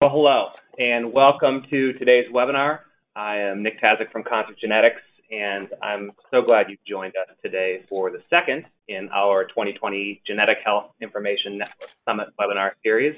Well, hello, and welcome to today's webinar. I am Nick Tazik from Concert Genetics, and I'm so glad you've joined us today for the second in our 2020 Genetic Health Information Network Summit webinar series.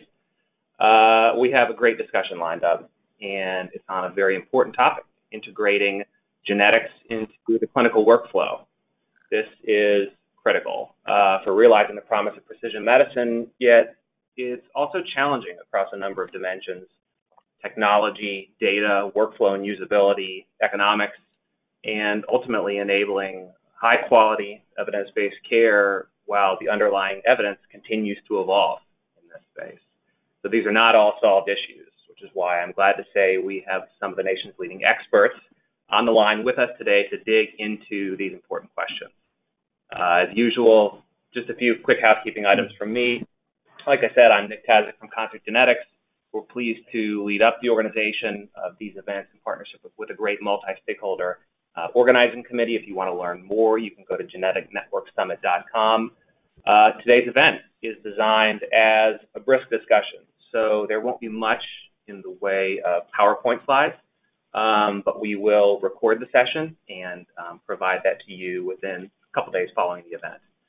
We have a great discussion lined up, and it's on a very important topic, integrating genetics into the clinical workflow. This is critical for realizing the promise of precision medicine, yet it's also challenging across a number of dimensions: technology, data, workflow and usability, economics, and ultimately enabling high-quality, evidence-based care while the underlying evidence continues to evolve in this space. So these are not all solved issues, which is why I'm glad to say we have some of the nation's leading experts on the line with us today to dig into these important questions. As usual, just a few quick housekeeping items from me. Like I said, I'm Nick Tazik from Concert Genetics. We're pleased to lead up the organization of these events in partnership with a great multi-stakeholder organizing committee. If you want to learn more, you can go to geneticnetworksummit.com. Today's event is designed as a brisk discussion, so there won't be much in the way of PowerPoint slides, but we will record the session and provide that to you within a couple days following the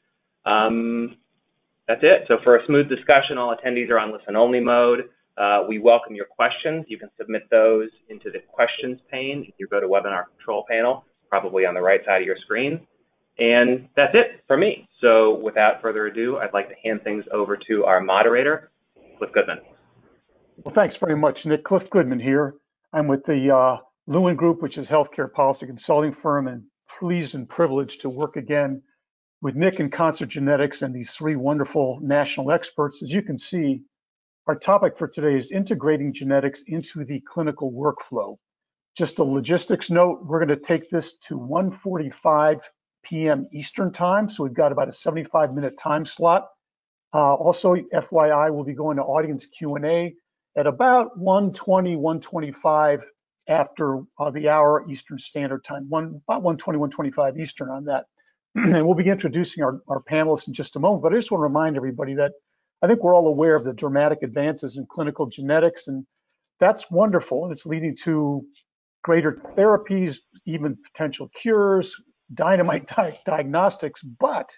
event. That's it. So for a smooth discussion, all attendees are on listen-only mode. We welcome your questions. You can submit those into the questions pane if you go to Webinar Control Panel, probably on the right side of your screen. And that's it for me. So without further ado, I'd like to hand things over to our moderator, Cliff Goodman. Well, thanks very much, Nick. Cliff Goodman here. I'm with the Lewin Group, which is a healthcare policy consulting firm, and pleased and privileged to work again with Nick and Concert Genetics and these three wonderful national experts. As you can see, our topic for today is integrating genetics into the clinical workflow. Just a logistics note, we're going to take this to 1:45 p.m. Eastern time, so we've got about a 75-minute time slot. Also, FYI, we'll be going to audience Q&A at about 1:20, 1:25 after the hour Eastern Standard Time, about 1:20, 1:25 Eastern on that. And we'll be introducing our panelists in just a moment, but I just want to remind everybody that I think we're all aware of the dramatic advances in clinical genetics, and that's wonderful, and it's leading to greater therapies, even potential cures, dynamite diagnostics, but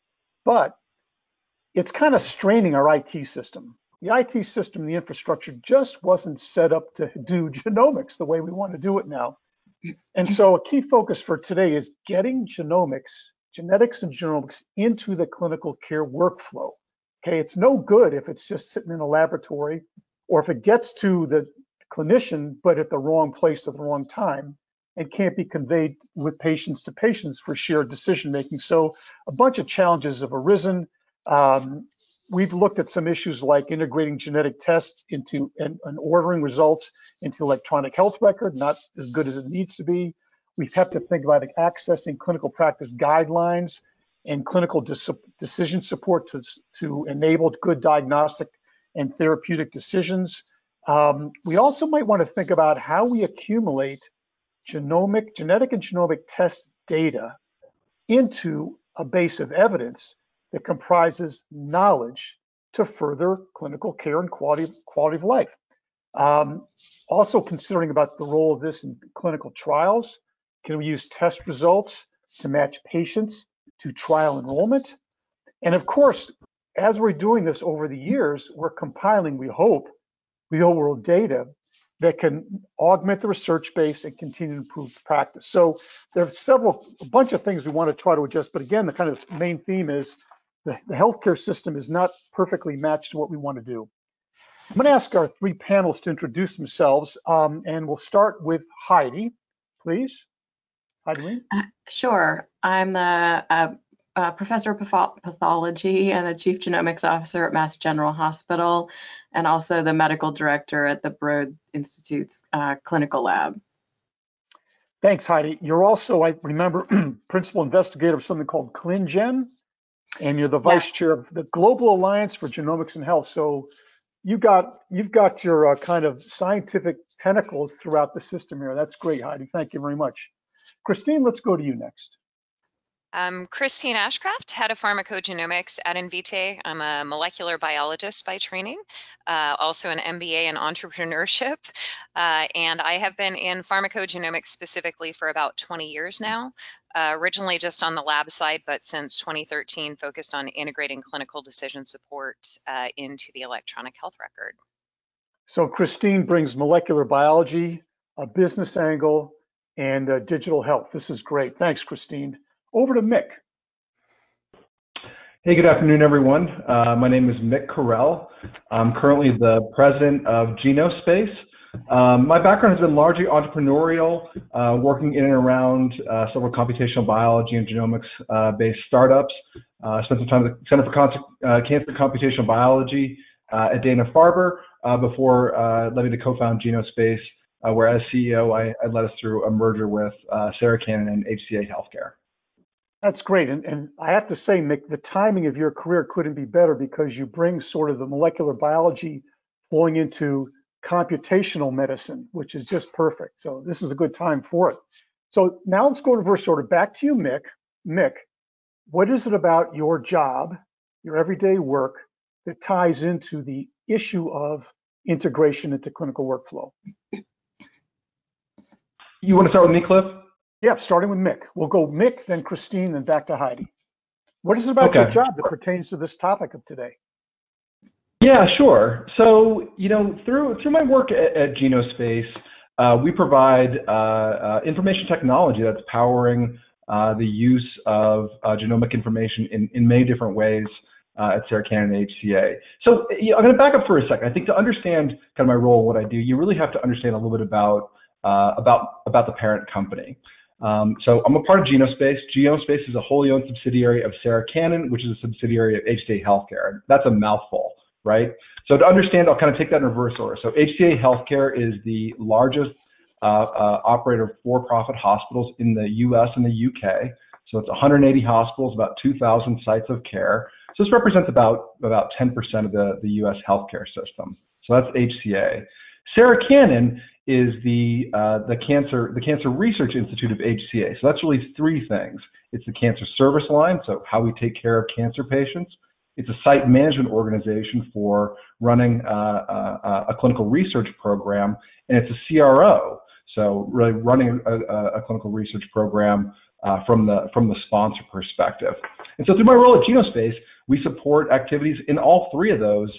it's kind of straining our IT system. The IT system, the infrastructure just wasn't set up to do genomics the way we want to do it now. And so a key focus for today is getting genetics and genomics into the clinical care workflow. Okay, it's no good if it's just sitting in a laboratory or if it gets to the clinician, but at the wrong place at the wrong time and can't be conveyed with patients to patients for shared decision making. So a bunch of challenges have arisen. We've looked at some issues like integrating genetic tests into and ordering results into electronic health record, not as good as it needs to be. We've had to think about accessing clinical practice guidelines and clinical decision support to enable good diagnostic and therapeutic decisions. We also might want to think about how we accumulate genetic and genomic test data into a base of evidence that comprises knowledge to further clinical care and quality of life. Also considering about the role of this in clinical trials. Can we use test results to match patients to trial enrollment? And of course, as we're doing this over the years, we're compiling, we hope, real world data that can augment the research base and continue to improve practice. So there are a bunch of things we want to try to adjust, but again, the kind of main theme is the healthcare system is not perfectly matched to what we want to do. I'm going to ask our three panelists to introduce themselves, and we'll start with Heidi, please. Heidi. Sure. I'm the professor of pathology and the chief genomics officer at Mass General Hospital, and also the medical director at the Broad Institute's clinical lab. Thanks, Heidi. You're also, I remember, principal investigator of something called ClinGen, and you're the vice chair of the Global Alliance for Genomics and Health. So you've got your kind of scientific tentacles throughout the system here. That's great, Heidi. Thank you very much. Christine, let's go to you next. I'm Christine Ashcraft, head of pharmacogenomics at Invitae. I'm a molecular biologist by training, also an MBA in entrepreneurship, and I have been in pharmacogenomics specifically for about 20 years now. Originally just on the lab side, but since 2013 focused on integrating clinical decision support into the electronic health record. So Christine brings molecular biology, a business angle, and digital health. This is great. Thanks, Christine. Over to Mick. Hey, good afternoon, everyone. My name is Mick Carell. I'm currently the president of Genospace. My background has been largely entrepreneurial, working in and around several computational biology and genomics-based startups. I spent some time at the Center for Cancer Computational Biology at Dana-Farber before letting me to co-found Genospace, where as CEO, I led us through a merger with Sarah Cannon and HCA Healthcare. That's great. And I have to say, Mick, the timing of your career couldn't be better because you bring sort of the molecular biology flowing into computational medicine, which is just perfect. So this is a good time for it. So now let's go to reverse order. Back to you, Mick. Mick, what is it about your job, your everyday work, that ties into the issue of integration into clinical workflow? You want to start with me, Cliff? Yeah, starting with Mick. We'll go Mick, then Christine, then back to Heidi. What is it about your job that pertains to this topic of today? Yeah, sure. So, through my work at Genospace, we provide information technology that's powering the use of genomic information in many different ways at Sarah Cannon and HCA. So I'm going to back up for a second. I think to understand kind of my role and what I do, you really have to understand a little bit about the parent company. So I'm a part of Genospace. Genospace is a wholly owned subsidiary of Sarah Cannon, which is a subsidiary of HCA Healthcare. That's a mouthful, right? So to understand, I'll kind of take that in reverse order. So HCA Healthcare is the largest operator of for-profit hospitals in the US and the UK. So it's 180 hospitals, about 2,000 sites of care. So this represents about 10% of the US healthcare system. So that's HCA. Sarah Cannon is the Cancer Research Institute of HCA. So that's really three things. It's the cancer service line, so how we take care of cancer patients. It's a site management organization for running a clinical research program, and it's a CRO, so really running a clinical research program from the sponsor perspective. And so through my role at Genospace, we support activities in all three of those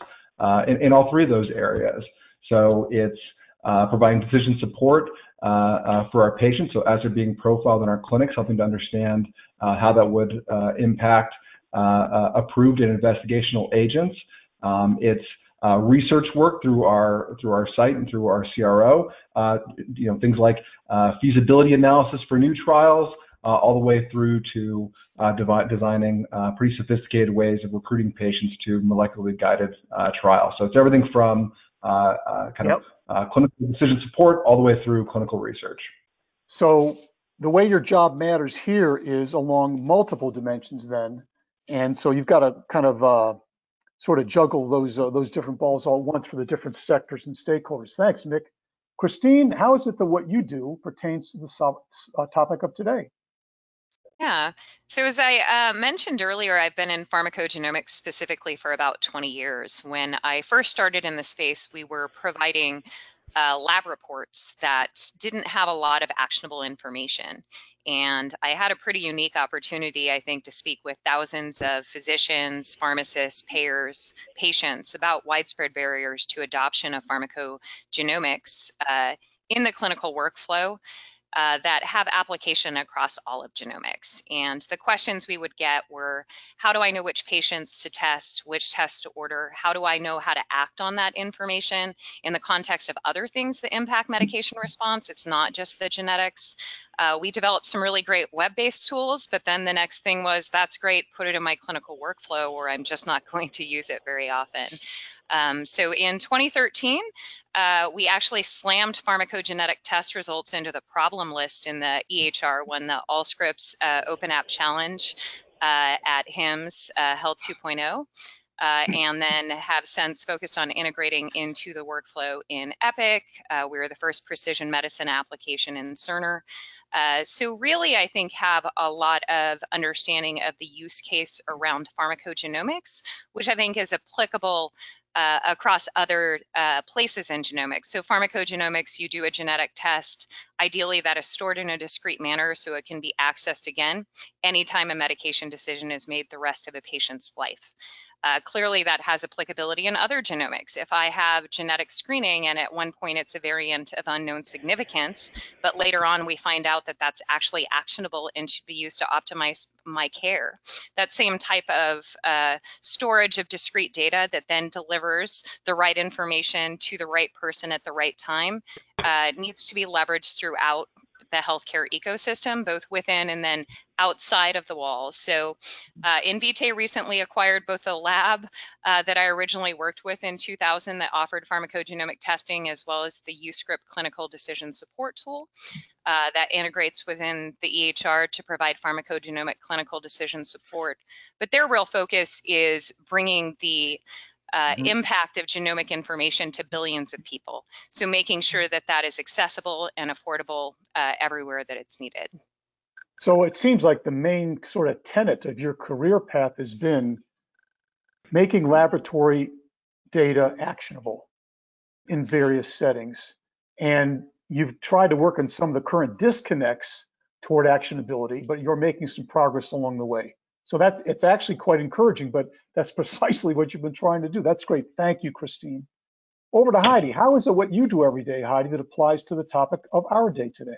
areas. So it's providing decision support for our patients. So as they're being profiled in our clinics, helping to understand how that would impact approved and investigational agents. It's research work through our site and through our CRO. Things like feasibility analysis for new trials, all the way through to designing pretty sophisticated ways of recruiting patients to molecularly guided trials. So it's everything from clinical decision support all the way through clinical research. So the way your job matters here is along multiple dimensions then. And so you've got to kind of sort of juggle those different balls all at once for the different sectors and stakeholders. Thanks, Mick. Christine, how is it that what you do pertains to the topic of today? Yeah. So as I mentioned earlier, I've been in pharmacogenomics specifically for about 20 years. When I first started in the space, we were providing lab reports that didn't have a lot of actionable information. And I had a pretty unique opportunity, I think, to speak with thousands of physicians, pharmacists, payers, patients about widespread barriers to adoption of pharmacogenomics in the clinical workflow. That have application across all of genomics. And the questions we would get were, how do I know which patients to test, which tests to order? How do I know how to act on that information in the context of other things that impact medication response? It's not just the genetics. We developed some really great web-based tools, but then the next thing was, that's great, put it in my clinical workflow, or I'm just not going to use it very often. So in 2013, we actually slammed pharmacogenetic test results into the problem list in the EHR, won the Allscripts Open App Challenge at HIMSS Health 2.0. and then have since focused on integrating into the workflow in Epic. We're the first precision medicine application in Cerner. So really, I think, have a lot of understanding of the use case around pharmacogenomics, which I think is applicable across other places in genomics. So pharmacogenomics, you do a genetic test, ideally that is stored in a discrete manner so it can be accessed again anytime a medication decision is made the rest of a patient's life. Clearly, that has applicability in other genomics. If I have genetic screening and at one point it's a variant of unknown significance, but later on we find out that that's actually actionable and should be used to optimize my care, that same type of storage of discrete data that then delivers the right information to the right person at the right time needs to be leveraged throughout the healthcare ecosystem, both within and then outside of the walls. So Invitae recently acquired both a lab that I originally worked with in 2000 that offered pharmacogenomic testing, as well as the UScript clinical decision support tool that integrates within the EHR to provide pharmacogenomic clinical decision support. But their real focus is bringing the impact of genomic information to billions of people. So making sure that that is accessible and affordable everywhere that it's needed. So it seems like the main sort of tenet of your career path has been making laboratory data actionable in various settings. And you've tried to work on some of the current disconnects toward actionability, but you're making some progress along the way. So that it's actually quite encouraging, but that's precisely what you've been trying to do. That's great. Thank you, Christine. Over to Heidi. How is it what you do every day, Heidi, that applies to the topic of our day today?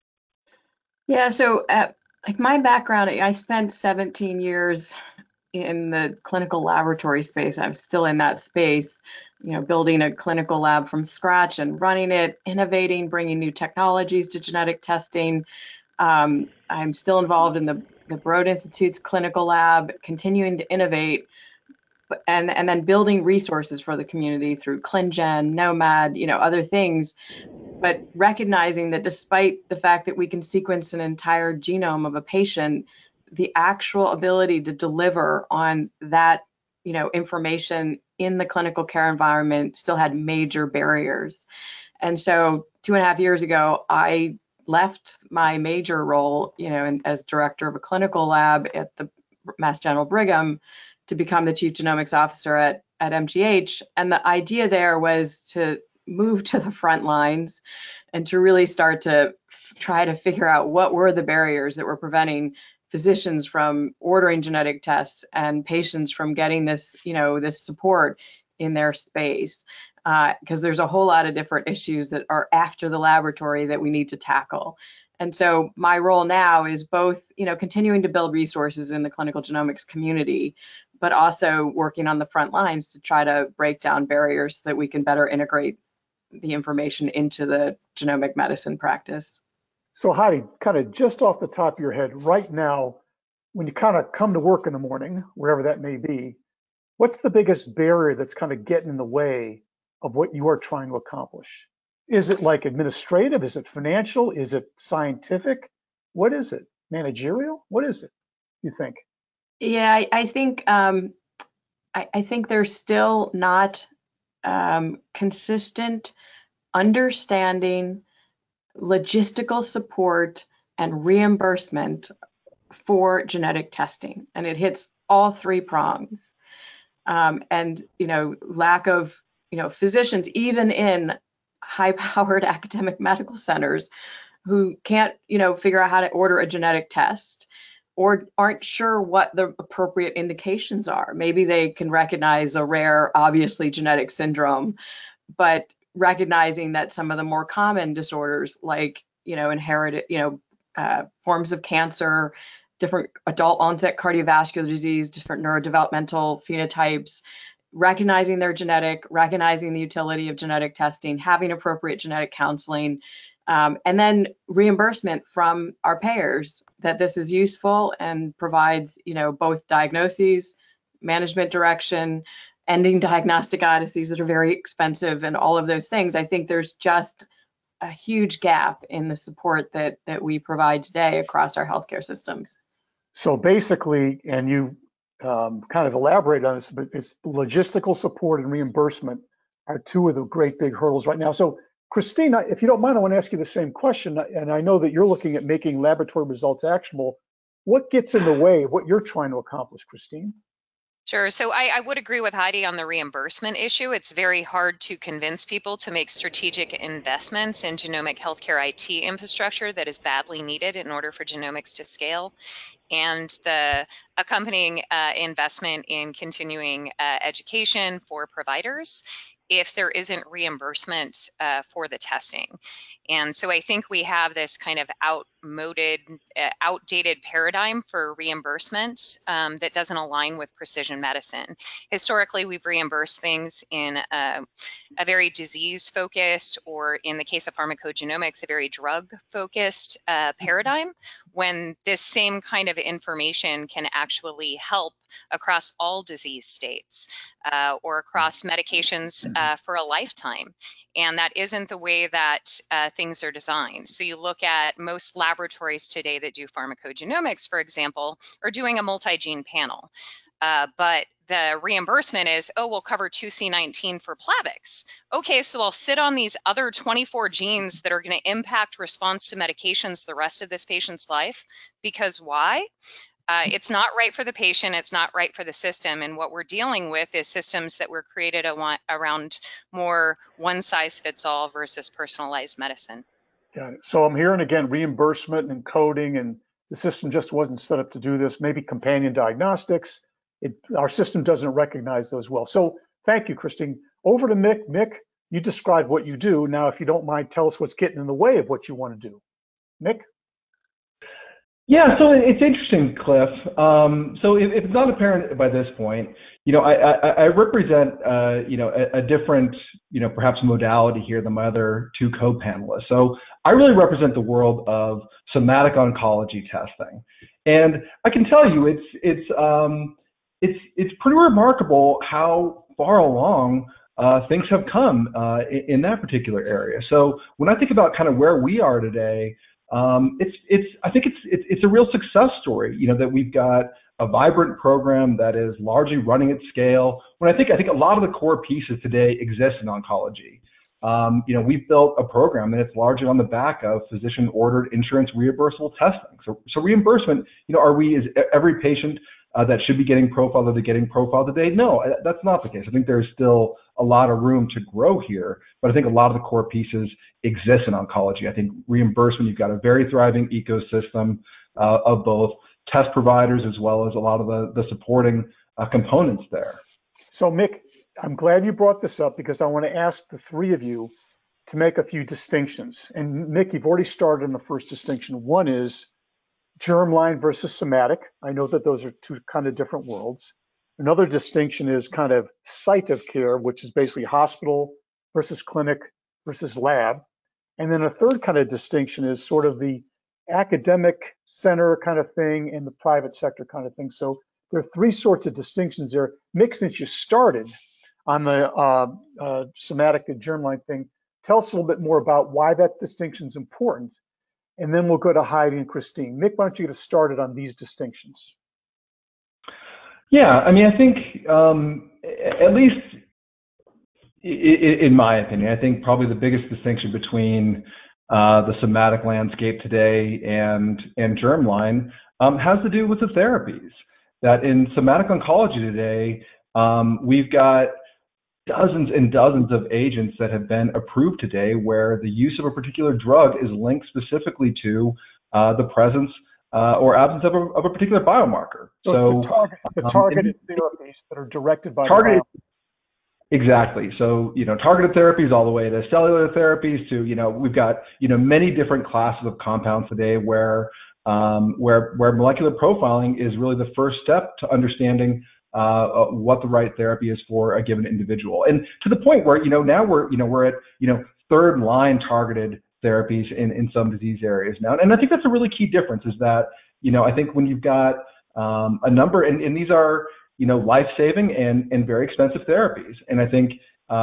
Yeah, so like my background, I spent 17 years in the clinical laboratory space. I'm still in that space, building a clinical lab from scratch and running it, innovating, bringing new technologies to genetic testing. I'm still involved in the Broad Institute's clinical lab, continuing to innovate, and then building resources for the community through ClinGen, Nomad, other things. But recognizing that despite the fact that we can sequence an entire genome of a patient, the actual ability to deliver on that, information in the clinical care environment still had major barriers. And so 2.5 years ago, I left my major role, as director of a clinical lab at the Mass General Brigham to become the chief genomics officer at MGH. And the idea there was to move to the front lines and to really start to try to figure out what were the barriers that were preventing physicians from ordering genetic tests and patients from getting this, this support in their space. Because there's a whole lot of different issues that are after the laboratory that we need to tackle. And so my role now is both, continuing to build resources in the clinical genomics community, but also working on the front lines to try to break down barriers so that we can better integrate the information into the genomic medicine practice. So Heidi, kind of just off the top of your head, right now, when you kind of come to work in the morning, wherever that may be, what's the biggest barrier that's kind of getting in the way of what you are trying to accomplish? Is it like administrative? Is it financial? Is it scientific? What is it? Managerial? What is it, you think? Yeah, I think I think there's still not consistent understanding, logistical support, and reimbursement for genetic testing, and it hits all three prongs. And lack of physicians, even in high-powered academic medical centers, who can't figure out how to order a genetic test or aren't sure what the appropriate indications are. Maybe they can recognize a rare, obviously genetic syndrome, but recognizing that some of the more common disorders like inherited forms of cancer, different adult onset cardiovascular disease, different neurodevelopmental phenotypes, recognizing their genetic, recognizing the utility of genetic testing, having appropriate genetic counseling, and then reimbursement from our payers that this is useful and provides both diagnoses, management direction, ending diagnostic odysseys that are very expensive, and all of those things. I think there's just a huge gap in the support that we provide today across our healthcare systems. So basically, and you kind of elaborate on this, but it's logistical support and reimbursement are two of the great big hurdles right now. So Christine, if you don't mind, I want to ask you the same question. And I know that you're looking at making laboratory results actionable. What gets in the way of what you're trying to accomplish, Christine? Sure. So I would agree with Heidi on the reimbursement issue. It's very hard to convince people to make strategic investments in genomic healthcare IT infrastructure that is badly needed in order for genomics to scale, and the accompanying investment in continuing education for providers if there isn't reimbursement for the testing. And so I think we have this kind of outdated paradigm for reimbursement that doesn't align with precision medicine. Historically, we've reimbursed things in a very disease-focused, or in the case of pharmacogenomics, a very drug-focused paradigm, when this same kind of information can actually help across all disease states or across medications for a lifetime. And that isn't the way that things are designed. So you look at most laboratories today that do pharmacogenomics, for example, are doing a multi-gene panel. But the reimbursement is, oh, we'll cover 2C19 for Plavix. Okay, so I'll sit on these other 24 genes that are going to impact response to medications the rest of this patient's life. Because why? It's not right for the patient. It's not right for the system. And what we're dealing with is systems that were created around more one-size-fits-all versus personalized medicine. Got it. So I'm hearing again reimbursement and coding, and the system just wasn't set up to do this. Maybe companion diagnostics. Our system doesn't recognize those well. So thank you, Christine. Over to Mick. Mick, you described what you do. Now, if you don't mind, tell us what's getting in the way of what you want to do. Mick? Yeah, so it's interesting, Cliff. So if it's not apparent by this point, I represent, a different, perhaps modality here than my other two co-panelists. So I really represent the world of somatic oncology testing, and I can tell you, it's pretty remarkable how far along things have come in that particular area. So when I think about kind of where we are today, I think it's a real success story, that we've got a vibrant program that is largely running at scale. When I think a lot of the core pieces today exist in oncology. We've built a program and it's largely on the back of physician-ordered insurance reimbursable testing. So reimbursement, is every patient that should be getting profiled, are they getting profiled today? No, that's not the case. I think there's still a lot of room to grow here, but I think a lot of the core pieces exist in oncology. I think reimbursement, you've got a very thriving ecosystem of both test providers as well as a lot of the supporting components there. So Mick, I'm glad you brought this up because I want to ask the three of you to make a few distinctions. And Mick, you've already started on the first distinction. One is germline versus somatic. I know that those are two kind of different worlds. Another distinction is kind of site of care, which is basically hospital versus clinic versus lab. And then a third kind of distinction is sort of the academic center kind of thing and the private sector kind of thing. So there are three sorts of distinctions there. Mick, since you started on the somatic and germline thing, tell us a little bit more about why that distinction is important. And then we'll go to Heidi and Christine. Mick, why don't you get us started on these distinctions? Yeah, I mean, I think at least in my opinion, I think probably the biggest distinction between the somatic landscape today and germline has to do with the therapies. That in somatic oncology today, we've got dozens and dozens of agents that have been approved today where the use of a particular drug is linked specifically to the presence or absence of a particular biomarker. So the targeted therapies that are directed by targeted. Exactly. So, targeted therapies all the way to cellular therapies to, we've got, many different classes of compounds today where molecular profiling is really the first step to understanding what the right therapy is for a given individual. And to the point where, now we're at, third line targeted therapies in some disease areas now. And I think that's a really key difference is that, I think when you've got a number, and these are, life-saving and very expensive therapies. And I think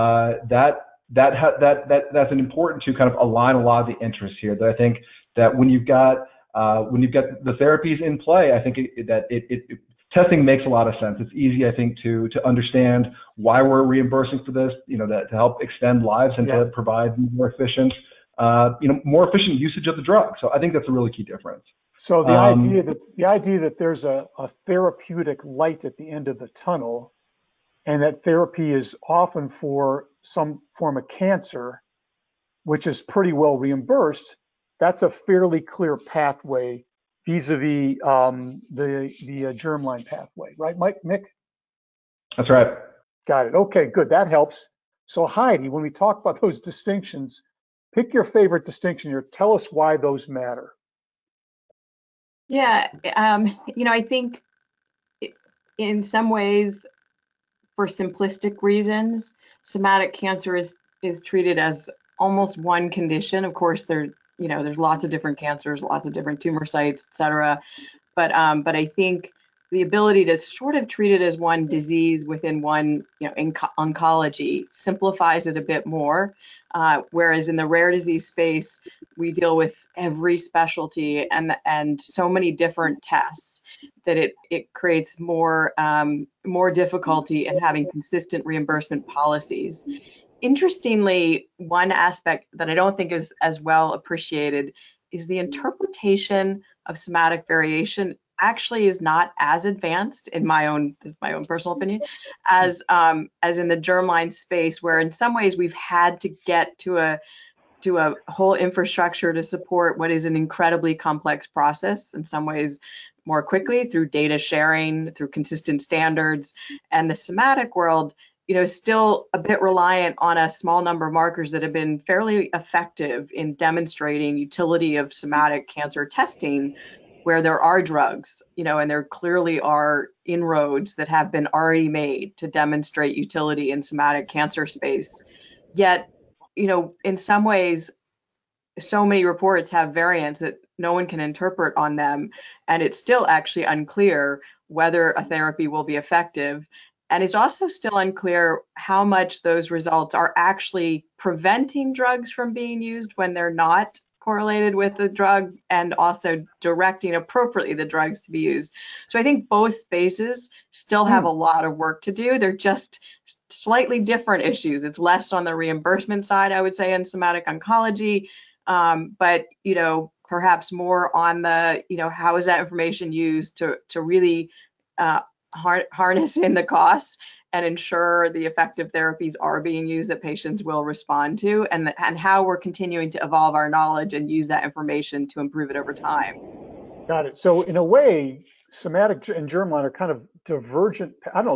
that's an important to kind of align a lot of the interests here. That I think that when you've got the therapies in play, I think testing makes a lot of sense. It's easy, I think, to understand why we're reimbursing for this, to help extend lives and to provide more efficient, more efficient usage of the drug. So I think that's a really key difference. So the idea that there's a therapeutic light at the end of the tunnel, and that therapy is often for some form of cancer, which is pretty well reimbursed, that's a fairly clear pathway vis-a-vis the germline pathway, right, Mick? That's right. Got it. Okay, good. That helps. So Heidi, when we talk about those distinctions, pick your favorite distinction here. Tell us why those matter. Yeah, I think in some ways, for simplistic reasons, somatic cancer is treated as almost one condition. Of course, there's lots of different cancers, lots of different tumor sites, et cetera. But I think the ability to sort of treat it as one disease within one, in oncology simplifies it a bit more. Whereas in the rare disease space, we deal with every specialty and so many different tests that it creates more difficulty in having consistent reimbursement policies. Interestingly, one aspect that I don't think is as well appreciated is the interpretation of somatic variation actually is not as advanced this is my own personal opinion, as in the germline space, where in some ways we've had to get to a whole infrastructure to support what is an incredibly complex process, in some ways more quickly through data sharing, through consistent standards. And the somatic world, still a bit reliant on a small number of markers that have been fairly effective in demonstrating utility of somatic cancer testing, where there are drugs, and there clearly are inroads that have been already made to demonstrate utility in somatic cancer space. Yet, in some ways, so many reports have variants that no one can interpret on them, and it's still actually unclear whether a therapy will be effective. And it's also still unclear how much those results are actually preventing drugs from being used when they're not correlated with the drug, and also directing appropriately the drugs to be used. So I think both spaces still have a lot of work to do. They're just slightly different issues. It's less on the reimbursement side, I would say, in somatic oncology, but perhaps more on the how is that information used to really harness in the costs and ensure the effective therapies are being used that patients will respond to, and how we're continuing to evolve our knowledge and use that information to improve it over time. Got it. So in a way, somatic and germline are kind of divergent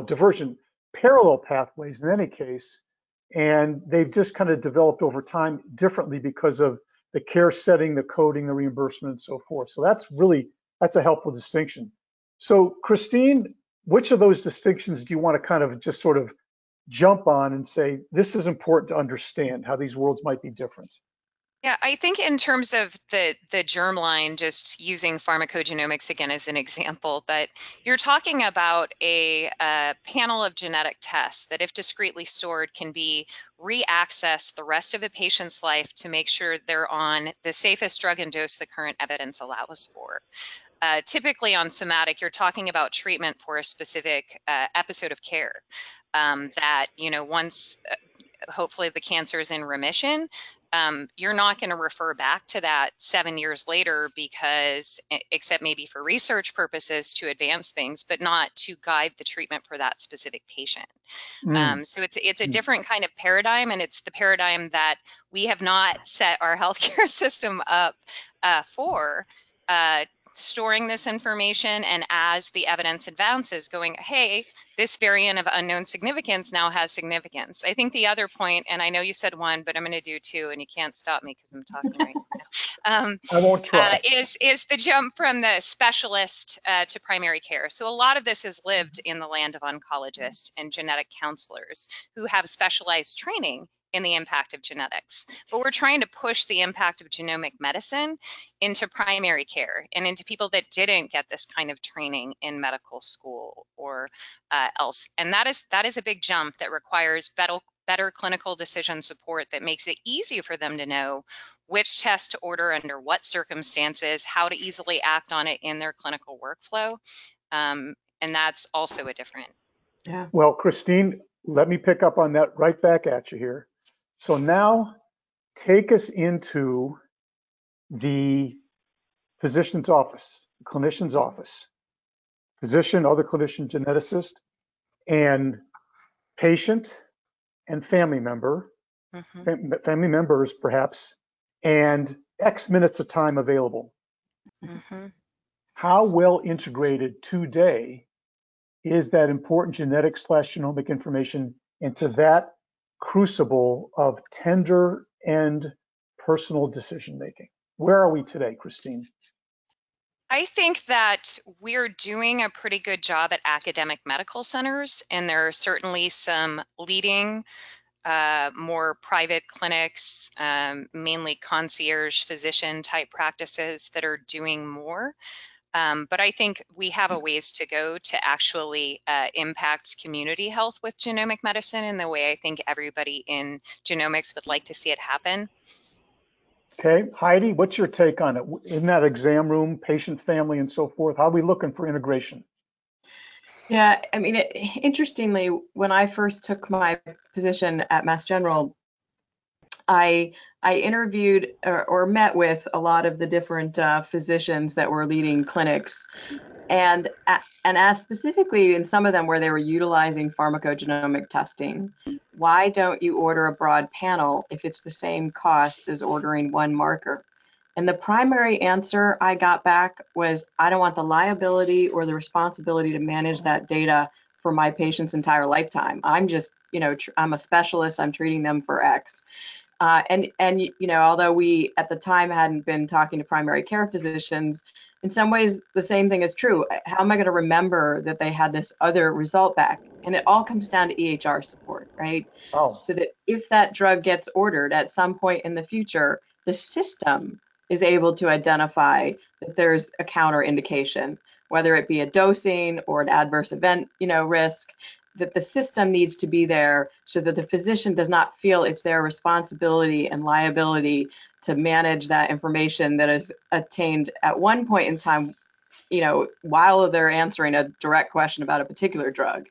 parallel pathways in any case, and they've just kind of developed over time differently because of the care setting, the coding, the reimbursement, and so forth. So that's a helpful distinction. So Christine, which of those distinctions do you want to kind of just sort of jump on and say, this is important to understand how these worlds might be different? Yeah, I think in terms of the germline, just using pharmacogenomics again as an example, but you're talking about a panel of genetic tests that, if discretely stored, can be re-accessed the rest of a patient's life to make sure they're on the safest drug and dose the current evidence allows for. Typically on somatic, you're talking about treatment for a specific episode of care that, once hopefully the cancer is in remission, you're not going to refer back to that 7 years later, because except maybe for research purposes to advance things, but not to guide the treatment for that specific patient. So it's a different kind of paradigm, and it's the paradigm that we have not set our healthcare system up for. Storing this information, and as the evidence advances, going, hey, this variant of unknown significance now has significance. I think the other point, and I know you said one, but I'm going to do two, and you can't stop me because I'm talking right now. I won't try. Is the jump from the specialist to primary care. So a lot of this has lived in the land of oncologists and genetic counselors who have specialized training in the impact of genetics. But we're trying to push the impact of genomic medicine into primary care and into people that didn't get this kind of training in medical school or else. And that is a big jump that requires better clinical decision support that makes it easy for them to know which test to order under what circumstances, how to easily act on it in their clinical workflow. And that's also a different. Yeah. Well, Christine, let me pick up on that right back at you here. So now take us into the physician's office, clinician's office, physician, other clinician, geneticist, and patient and family member, Mm-hmm. family members perhaps, and X minutes of time available. Mm-hmm. How well integrated today is that important genetic/genomic information into that crucible of tender and personal decision making? Where are we today, Christine? I think that we're doing a pretty good job at academic medical centers, and there are certainly some leading more private clinics, mainly concierge physician type practices that are doing more. But I think we have a ways to go to actually impact community health with genomic medicine in the way I think everybody in genomics would like to see it happen. Okay, Heidi, what's your take on it? In that exam room, patient, family, and so forth, how are we looking for integration? Yeah, I mean, interestingly, when I first took my position at Mass General, I interviewed or met with a lot of the different physicians that were leading clinics, and asked specifically in some of them where they were utilizing pharmacogenomic testing, why don't you order a broad panel if it's the same cost as ordering one marker? And the primary answer I got back was, I don't want the liability or the responsibility to manage that data for my patient's entire lifetime. I'm just, I'm a specialist, I'm treating them for X. And although we at the time hadn't been talking to primary care physicians, in some ways the same thing is true. How am I going to remember that they had this other result back? And it all comes down to EHR support, right? Oh, So that if that drug gets ordered at some point in the future, the system is able to identify that there's a counterindication, whether it be a dosing or an adverse event, risk, that the system needs to be there so that the physician does not feel it's their responsibility and liability to manage that information that is attained at one point in time, while they're answering a direct question about a particular drug.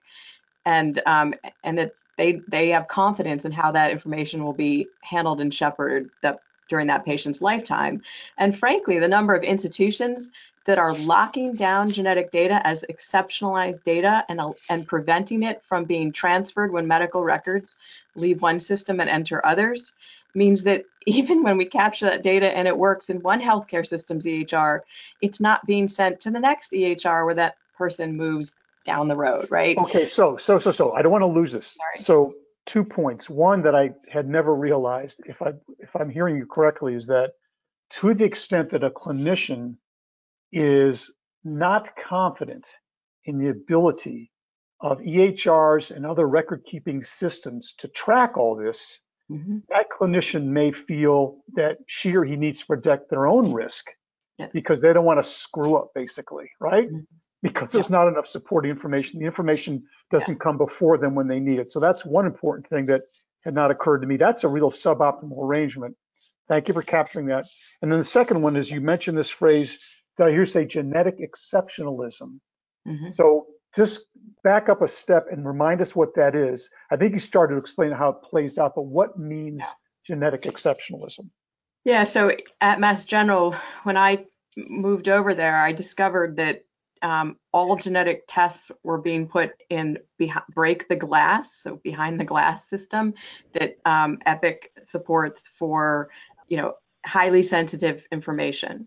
And that they have confidence in how that information will be handled and shepherded during that patient's lifetime. And frankly, the number of institutions that are locking down genetic data as exceptionalized data and preventing it from being transferred when medical records leave one system and enter others means that even when we capture that data and it works in one healthcare system's EHR, it's not being sent to the next EHR where that person moves down the road, right? okay. So I don't want to lose this. Sorry. So 2 points. One that I had never realized, if I'm hearing you correctly, is that to the extent that a clinician is not confident in the ability of EHRs and other record-keeping systems to track all this, that clinician may feel that she or he needs to protect their own risk Yes. because they don't want to screw up, basically, right? Mhm. Because there's not enough supporting information. The information doesn't come before them when they need it. So that's one important thing that had not occurred to me. That's a real suboptimal arrangement. Thank you for capturing that. And then the second one is you mentioned this phrase, did I hear you say genetic exceptionalism? Mhm. So just back up a step and remind us what that is. I think you started to explain how it plays out, but what means genetic exceptionalism? Yeah, so at Mass General, when I moved over there, I discovered that all genetic tests were being put in break the glass, so behind the glass system that Epic supports for, highly sensitive information.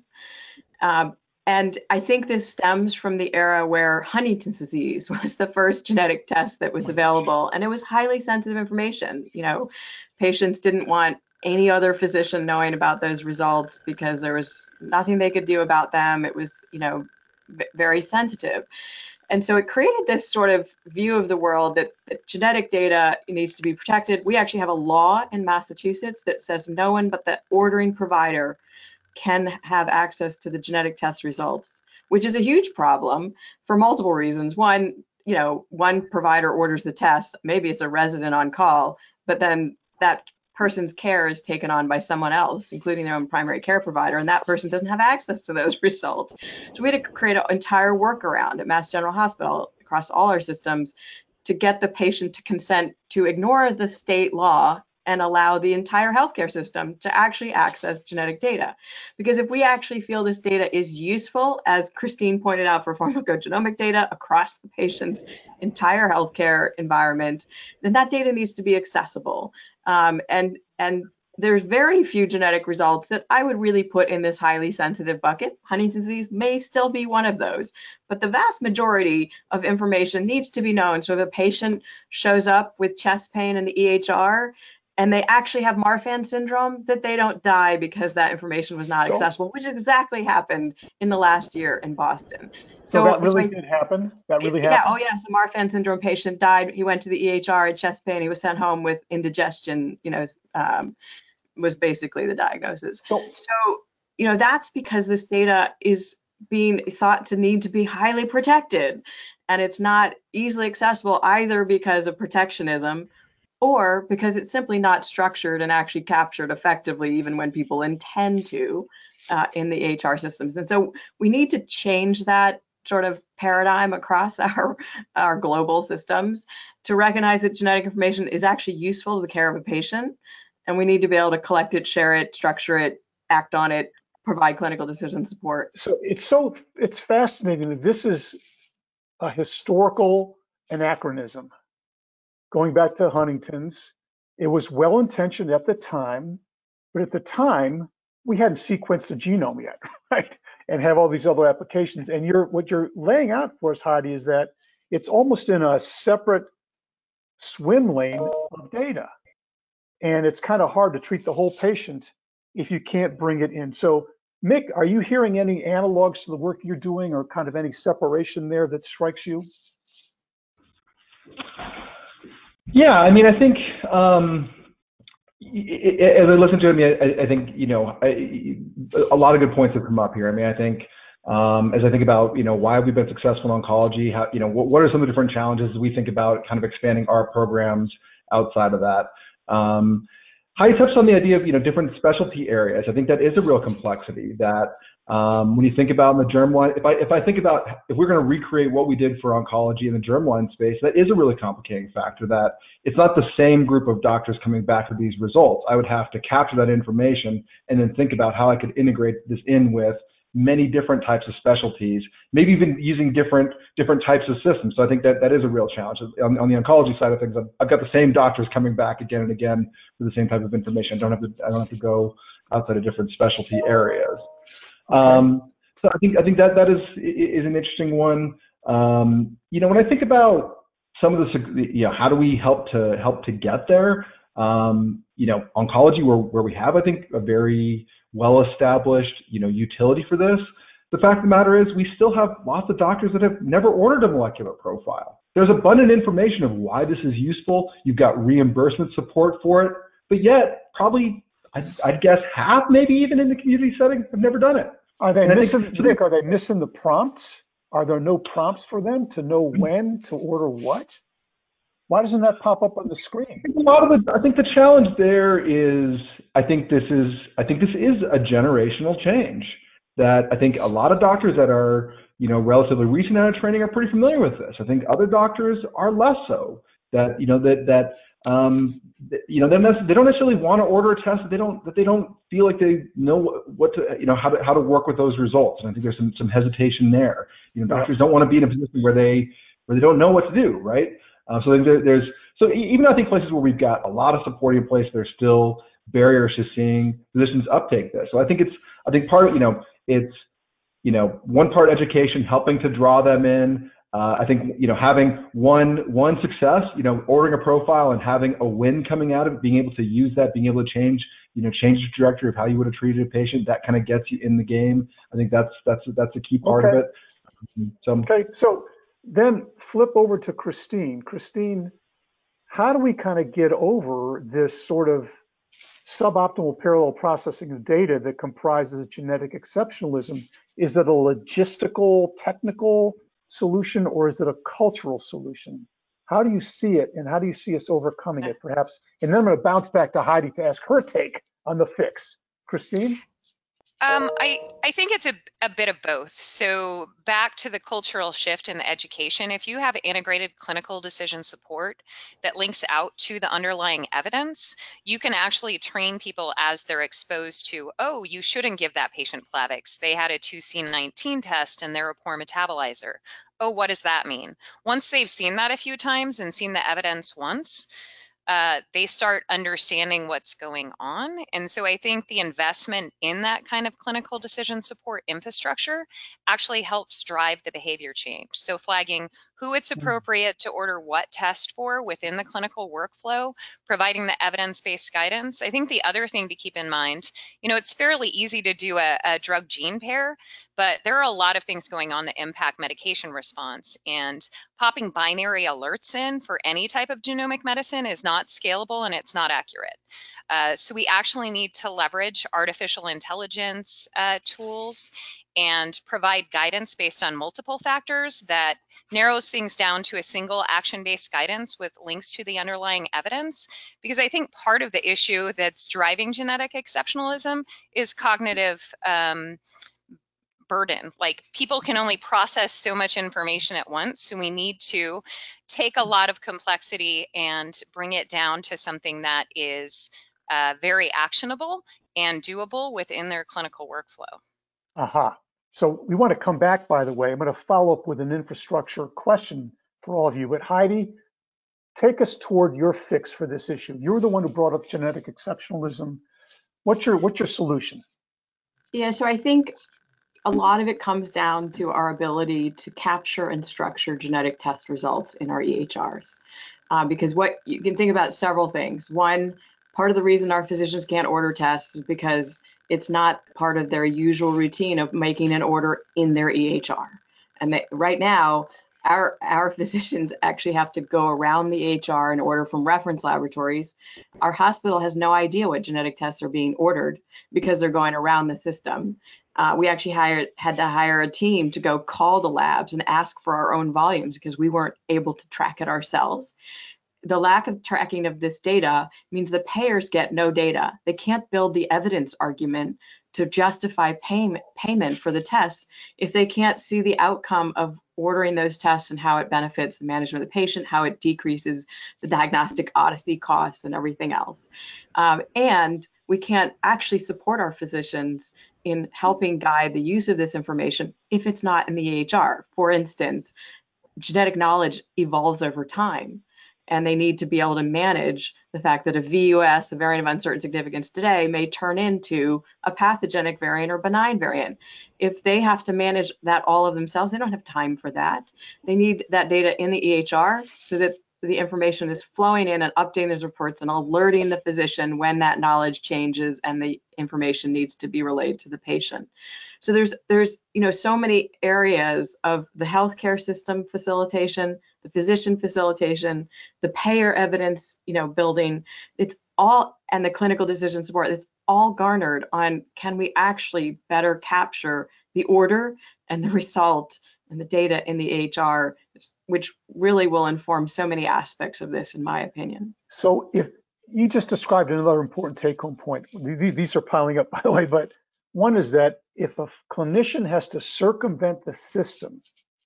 And I think this stems from the era where Huntington's disease was the first genetic test that was available, and it was highly sensitive information. Patients didn't want any other physician knowing about those results because there was nothing they could do about them. It was, very sensitive. And so it created this sort of view of the world that genetic data needs to be protected. We actually have a law in Massachusetts that says no one but the ordering provider can have access to the genetic test results, which is a huge problem for multiple reasons. One, one provider orders the test, maybe it's a resident on call, but then that person's care is taken on by someone else, including their own primary care provider, and that person doesn't have access to those results. So we had to create an entire workaround at Mass General Hospital across all our systems to get the patient to consent to ignore the state law and allow the entire healthcare system to actually access genetic data. Because if we actually feel this data is useful, as Christine pointed out, for pharmacogenomic data across the patient's entire healthcare environment, then that data needs to be accessible. And there's very few genetic results that I would really put in this highly sensitive bucket. Huntington's disease may still be one of those, but the vast majority of information needs to be known. So if a patient shows up with chest pain in the EHR, and they actually have Marfan syndrome, that they don't die because that information was not accessible, which exactly happened in the last year in Boston. So that really did happen? That really happened? Yeah, oh yes, a Marfan syndrome patient died. He went to the EHR, had chest pain. He was sent home with indigestion, was basically the diagnosis. So, that's because this data is being thought to need to be highly protected. And it's not easily accessible either because of protectionism, or because it's simply not structured and actually captured effectively, even when people intend to, in the EHR systems. And so we need to change that sort of paradigm across our global systems to recognize that genetic information is actually useful to the care of a patient. And we need to be able to collect it, share it, structure it, act on it, provide clinical decision support. So it's fascinating that this is a historical anachronism. Going back to Huntington's, it was well-intentioned at the time, but at the time, we hadn't sequenced the genome yet, right? And have all these other applications. And what you're laying out for us, Heidi, is that it's almost in a separate swim lane of data. And it's kind of hard to treat the whole patient if you can't bring it in. So, Mick, are you hearing any analogs to the work you're doing, or kind of any separation there that strikes you? Yeah, I mean, I think as I listen to him, I think a lot of good points have come up here. I mean, I think as I think about why have we been successful in oncology, how what are some of the different challenges as we think about kind of expanding our programs outside of that. Heidi touched on the idea of different specialty areas. I think that is a real complexity that when you think about in the germline, if I think about if we're going to recreate what we did for oncology in the germline space, that is a really complicating factor, that it's not the same group of doctors coming back with these results. I would have to capture that information and then think about how I could integrate this in with many different types of specialties, maybe even using different types of systems. So I think that is a real challenge. On the oncology side of things, I've got the same doctors coming back again and again for the same type of information. I don't have to go outside of different specialty areas. So I think that is an interesting one. When I think about some of the, how do we help to get there? Oncology, where we have, I think, a very well-established, utility for this. The fact of the matter is, we still have lots of doctors that have never ordered a molecular profile. There's abundant information of why this is useful. You've got reimbursement support for it, but yet probably, I'd guess half, maybe even in the community setting, have never done it. Are they missing, Nick, are they missing the prompts? Are there no prompts for them to know when to order what? Why doesn't that pop up on the screen? I think the challenge there is, I think this is a generational change. That I think a lot of doctors that are, relatively recent out of training are pretty familiar with this. I think other doctors are less so. That they don't necessarily want to order a test that they don't feel like they know what to, how to work with those results. And I think there's some hesitation there. Doctors don't want to be in a position where they don't know what to do, right? So even I think places where we've got a lot of support in place, there's still barriers to seeing physicians uptake this. So I think part of it's one part education, helping to draw them in. I think having one success, ordering a profile and having a win coming out of it, being able to use that, being able to change the trajectory of how you would have treated a patient, that kind of gets you in the game. I think that's a key part of it. So then flip over to Christine. Christine, how do we kind of get over this sort of suboptimal parallel processing of data that comprises genetic exceptionalism? Is it a logistical, technical solution, or is it a cultural solution? How do you see it, and how do you see us overcoming it, perhaps? And then I'm going to bounce back to Heidi to ask her take on the fix. Christine? I think it's a bit of both. So back to the cultural shift in the education, if you have integrated clinical decision support that links out to the underlying evidence, you can actually train people as they're exposed to, oh, you shouldn't give that patient Plavix. They had a 2C19 test and they're a poor metabolizer. Oh, what does that mean? Once they've seen that a few times and seen the evidence once, they start understanding what's going on. And so I think the investment in that kind of clinical decision support infrastructure actually helps drive the behavior change. So flagging who it's appropriate to order what test for within the clinical workflow, providing the evidence-based guidance. I think the other thing to keep in mind, it's fairly easy to do a drug gene pair, but there are a lot of things going on that impact medication response. And popping binary alerts in for any type of genomic medicine is not scalable and it's not accurate. So we actually need to leverage artificial intelligence tools and provide guidance based on multiple factors that narrows things down to a single action-based guidance with links to the underlying evidence. Because I think part of the issue that's driving genetic exceptionalism is cognitive burden. Like, people can only process so much information at once. So we need to take a lot of complexity and bring it down to something that is very actionable and doable within their clinical workflow. Aha. So we want to come back, by the way. I'm going to follow up with an infrastructure question for all of you. But Heidi, take us toward your fix for this issue. You're the one who brought up genetic exceptionalism. What's your solution? Yeah, so I think a lot of it comes down to our ability to capture and structure genetic test results in our EHRs. Because what you can think about several things. One, part of the reason our physicians can't order tests is because it's not part of their usual routine of making an order in their EHR. And right now, our physicians actually have to go around the EHR and order from reference laboratories. Our hospital has no idea what genetic tests are being ordered because they're going around the system. We actually had to hire a team to go call the labs and ask for our own volumes because we weren't able to track it ourselves. The lack of tracking of this data means the payers get no data. They can't build the evidence argument to justify payment for the tests if they can't see the outcome of ordering those tests and how it benefits the management of the patient, how it decreases the diagnostic odyssey costs and everything else. And we can't actually support our physicians in helping guide the use of this information if it's not in the EHR. For instance, genetic knowledge evolves over time, and they need to be able to manage the fact that a VUS, a variant of uncertain significance today, may turn into a pathogenic variant or benign variant. If they have to manage that all of themselves, they don't have time for that. They need that data in the EHR so that the information is flowing in and updating those reports and alerting the physician when that knowledge changes and the information needs to be relayed to the patient. So there's so many areas of the healthcare system facilitation, the physician facilitation, the payer evidence, building. It's all, and the clinical decision support. It's all garnered on, can we actually better capture the order and the result and the data in the EHR, which really will inform so many aspects of this, in my opinion. So if you just described another important take-home point, these are piling up, by the way, but one is that if a clinician has to circumvent the system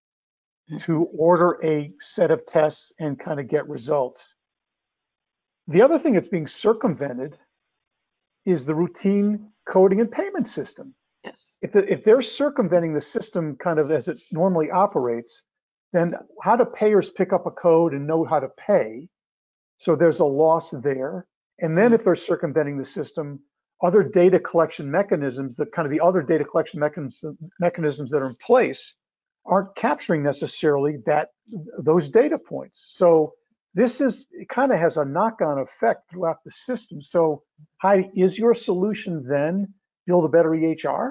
to order a set of tests and kind of get results, the other thing that's being circumvented is the routine coding and payment system. Yes. If they're circumventing the system kind of as it normally operates, then how do payers pick up a code and know how to pay? So there's a loss there. And then if they're circumventing the system, other data collection mechanisms, the other data collection mechanisms that are in place aren't capturing necessarily those data points. So it kind of has a knock-on effect throughout the system. So Heidi, is your solution then build a better EHR?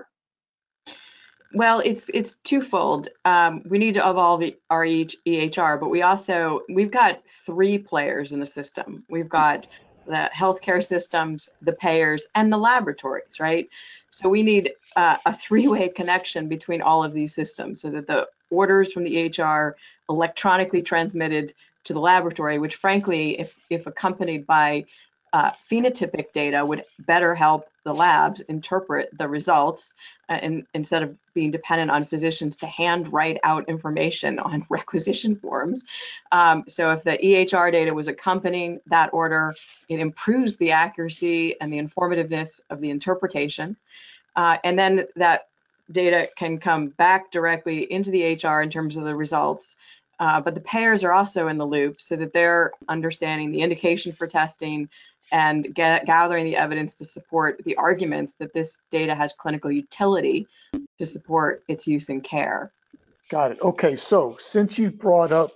Well, it's twofold. We need to evolve our EHR, but we've got three players in the system. We've got the healthcare systems, the payers, and the laboratories, right? So we need a three-way connection between all of these systems so that the orders from the EHR electronically transmitted to the laboratory, which frankly, if accompanied by phenotypic data, would better help the labs interpret the results instead of being dependent on physicians to hand write out information on requisition forms. So if the EHR data was accompanying that order, it improves the accuracy and the informativeness of the interpretation. And then that data can come back directly into the HR in terms of the results. But the payers are also in the loop so that they're understanding the indication for testing and gathering the evidence to support the arguments that this data has clinical utility to support its use in care. Got it. Okay, so since you brought up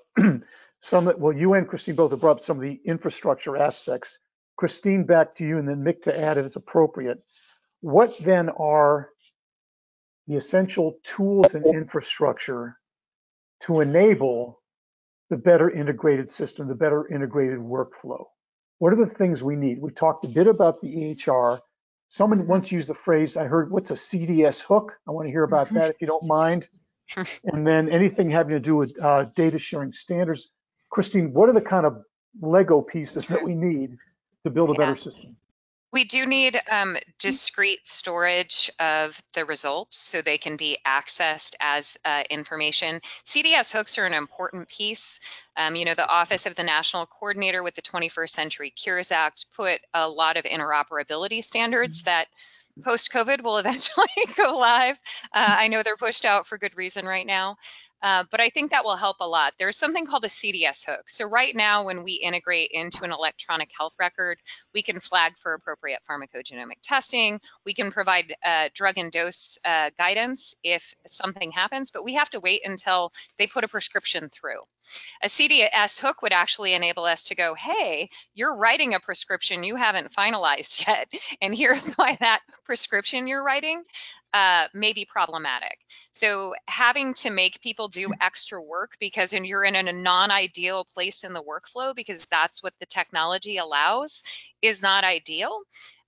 well, you and Christine both have brought up some of the infrastructure aspects. Christine, back to you, and then Mick to add if it's appropriate. What then are the essential tools and infrastructure to enable the better integrated system, the better integrated workflow? What are the things we need? We talked a bit about the EHR. Someone once used the phrase, I heard, what's a CDS hook? I want to hear about that if you don't mind. And then anything having to do with data sharing standards. Christine, what are the kind of Lego pieces that we need to build a better system? We do need discrete storage of the results so they can be accessed as information. CDS hooks are an important piece. The Office of the National Coordinator with the 21st Century Cures Act put a lot of interoperability standards that post-COVID will eventually go live. I know they're pushed out for good reason right now. But I think that will help a lot. There's something called a CDS hook. So right now, when we integrate into an electronic health record, we can flag for appropriate pharmacogenomic testing. We can provide drug and dose guidance if something happens, but we have to wait until they put a prescription through. A CDS hook would actually enable us to go, hey, you're writing a prescription you haven't finalized yet, and here's why that prescription you're writing may be problematic. So having to make people do extra work because you're in a non-ideal place in the workflow because that's what the technology allows is not ideal.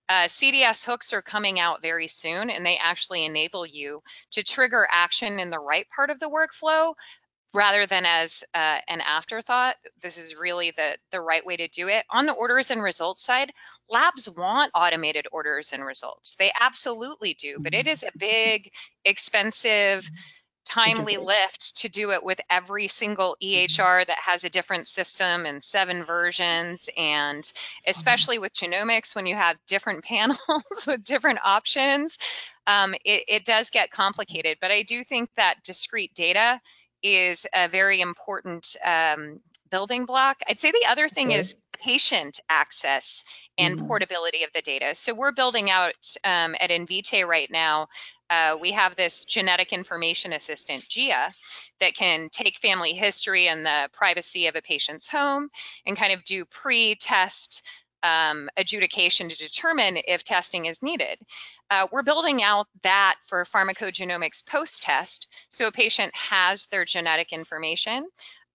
CDS hooks are coming out very soon, and they actually enable you to trigger action in the right part of the workflow rather than as an afterthought. This is really the right way to do it. On the orders and results side, labs want automated orders and results. They absolutely do, but it is a big, expensive, timely lift to do it with every single EHR that has a different system and 7 versions. And especially with genomics, when you have different panels with different options, it does get complicated. But I do think that discrete data is a very important building block. I'd say the other thing is patient access and portability of the data. So we're building out at Invitae right now. We have this genetic information assistant, GIA, that can take family history and the privacy of a patient's home and kind of do pre-test adjudication to determine if testing is needed. We're building out that for pharmacogenomics post-test, so a patient has their genetic information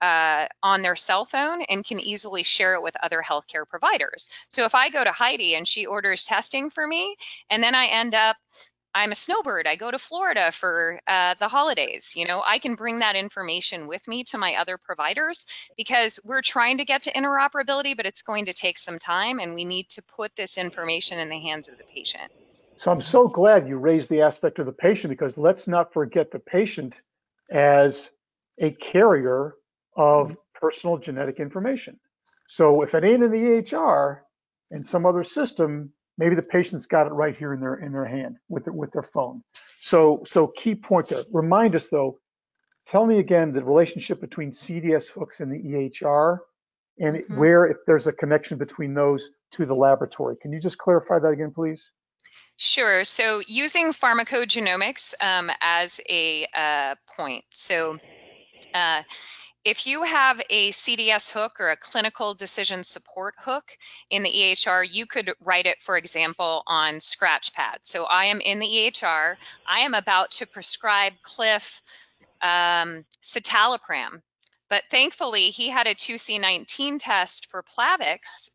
on their cell phone and can easily share it with other healthcare providers. So if I go to Heidi and she orders testing for me, and then I'm a snowbird, I go to Florida for the holidays, I can bring that information with me to my other providers because we're trying to get to interoperability, but it's going to take some time, and we need to put this information in the hands of the patient. So I'm so glad you raised the aspect of the patient, because let's not forget the patient as a carrier of personal genetic information. So if it ain't in the EHR and some other system, maybe the patient's got it right here in their hand with their phone. So key point there. Remind us though, tell me again the relationship between CDS hooks and the EHR, and where, if there's a connection between those to the laboratory. Can you just clarify that again, please? Sure. So using pharmacogenomics as a point. So if you have a CDS hook or a clinical decision support hook in the EHR, you could write it, for example, on Scratchpad. So I am in the EHR. I am about to prescribe Cliff citalopram, but thankfully he had a 2C19 test for Plavix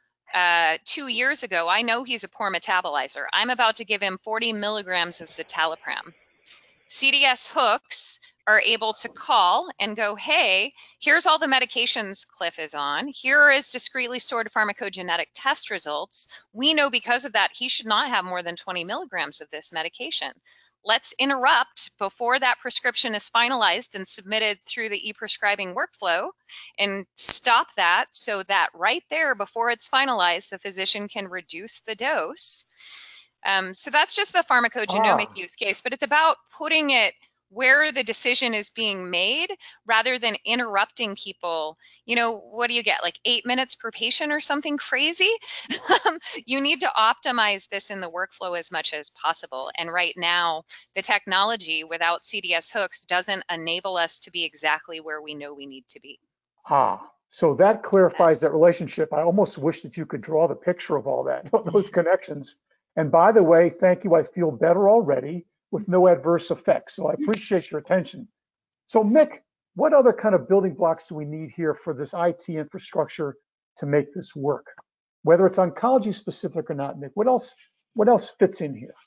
2 years ago. I know he's a poor metabolizer. I'm about to give him 40 milligrams of citalopram. CDS hooks are able to call and go, hey, here's all the medications Cliff is on. Here is discreetly stored pharmacogenetic test results. We know because of that, he should not have more than 20 milligrams of this medication. Let's interrupt before that prescription is finalized and submitted through the e-prescribing workflow and stop that so that right there before it's finalized, the physician can reduce the dose. So that's just the pharmacogenomic use case, but it's about putting it where the decision is being made rather than interrupting people. You know, what do you get, like 8 minutes per patient or something crazy? You need to optimize this in the workflow as much as possible. And right now, the technology without CDS hooks doesn't enable us to be exactly where we know we need to be. So that clarifies that relationship. I almost wish that you could draw the picture of all that, those connections. And by the way, thank you. I feel better already with no adverse effects. So I appreciate your attention. So Mick, what other kind of building blocks do we need here for this IT infrastructure to make this work? Whether it's oncology specific or not, Mick, what else fits in here?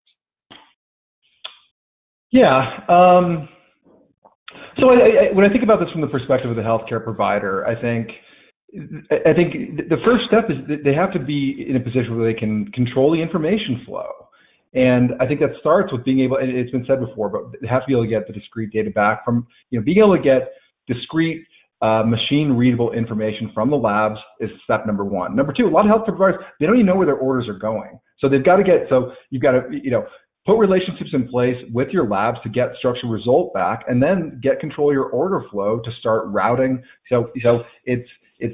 Yeah. So when I think about this from the perspective of the healthcare provider, I think the first step is that they have to be in a position where they can control the information flow. And I think that starts with being able, and it's been said before, but they have to be able to get the discrete data back from, being able to get discrete machine readable information from the labs is step number one. Number two, a lot of healthcare providers, they don't even know where their orders are going. So you've got to, put relationships in place with your labs to get structured result back, and then get control of your order flow to start routing. So it's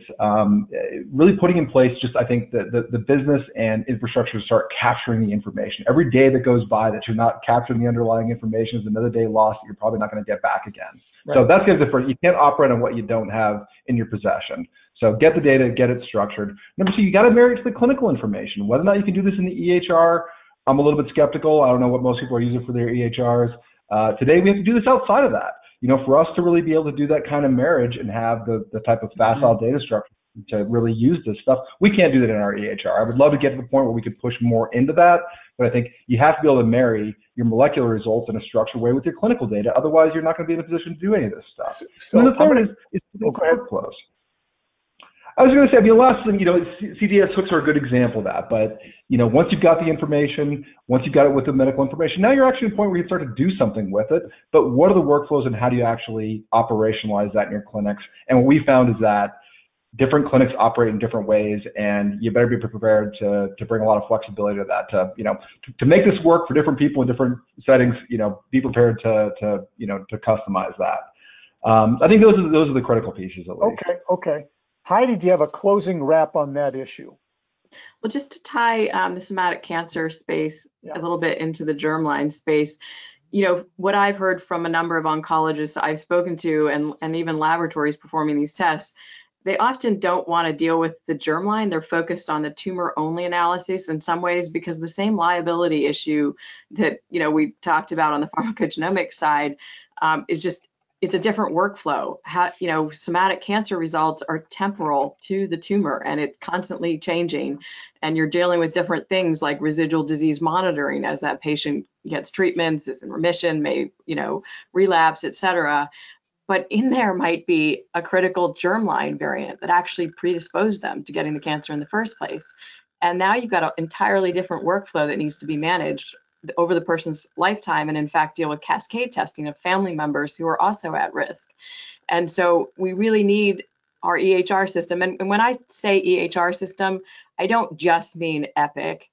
really putting in place just, I think, the business and infrastructure to start capturing the information. Every day that goes by that you're not capturing the underlying information is another day lost that you're probably not going to get back again. Right. So that's going to differ. You can't operate on what you don't have in your possession. So get the data, get it structured. Number two, you got to marry it to the clinical information. Whether or not you can do this in the EHR, I'm a little bit skeptical. I don't know what most people are using for their EHRs. Today, we have to do this outside of that. For us to really be able to do that kind of marriage and have the type of facile data structure to really use this stuff, we can't do that in our EHR. I would love to get to the point where we could push more into that, but I think you have to be able to marry your molecular results in a structured way with your clinical data. Otherwise, you're not going to be in a position to do any of this stuff. So the third is workflows. I was going to say, last thing, CDS hooks are a good example of that. But, once you've got the information, once you've got it with the medical information, now you're actually at a point where you can start to do something with it. But what are the workflows and how do you actually operationalize that in your clinics? And what we found is that different clinics operate in different ways, and you better be prepared to bring a lot of flexibility to that. To make this work for different people in different settings, be prepared to customize that. I think those are the critical pieces at least. Okay. Heidi, do you have a closing wrap on that issue? Well, just to tie the somatic cancer space a little bit into the germline space, what I've heard from a number of oncologists I've spoken to and even laboratories performing these tests, they often don't want to deal with the germline. They're focused on the tumor-only analysis in some ways because the same liability issue that, we talked about on the pharmacogenomics side is just, it's a different workflow. Somatic cancer results are temporal to the tumor and it's constantly changing. And you're dealing with different things like residual disease monitoring as that patient gets treatments, is in remission, may, relapse, et cetera. But in there might be a critical germline variant that actually predisposed them to getting the cancer in the first place. And now you've got an entirely different workflow that needs to be managed over the person's lifetime, and in fact deal with cascade testing of family members who are also at risk. And so we really need our EHR system. And when I say EHR system, I don't just mean Epic.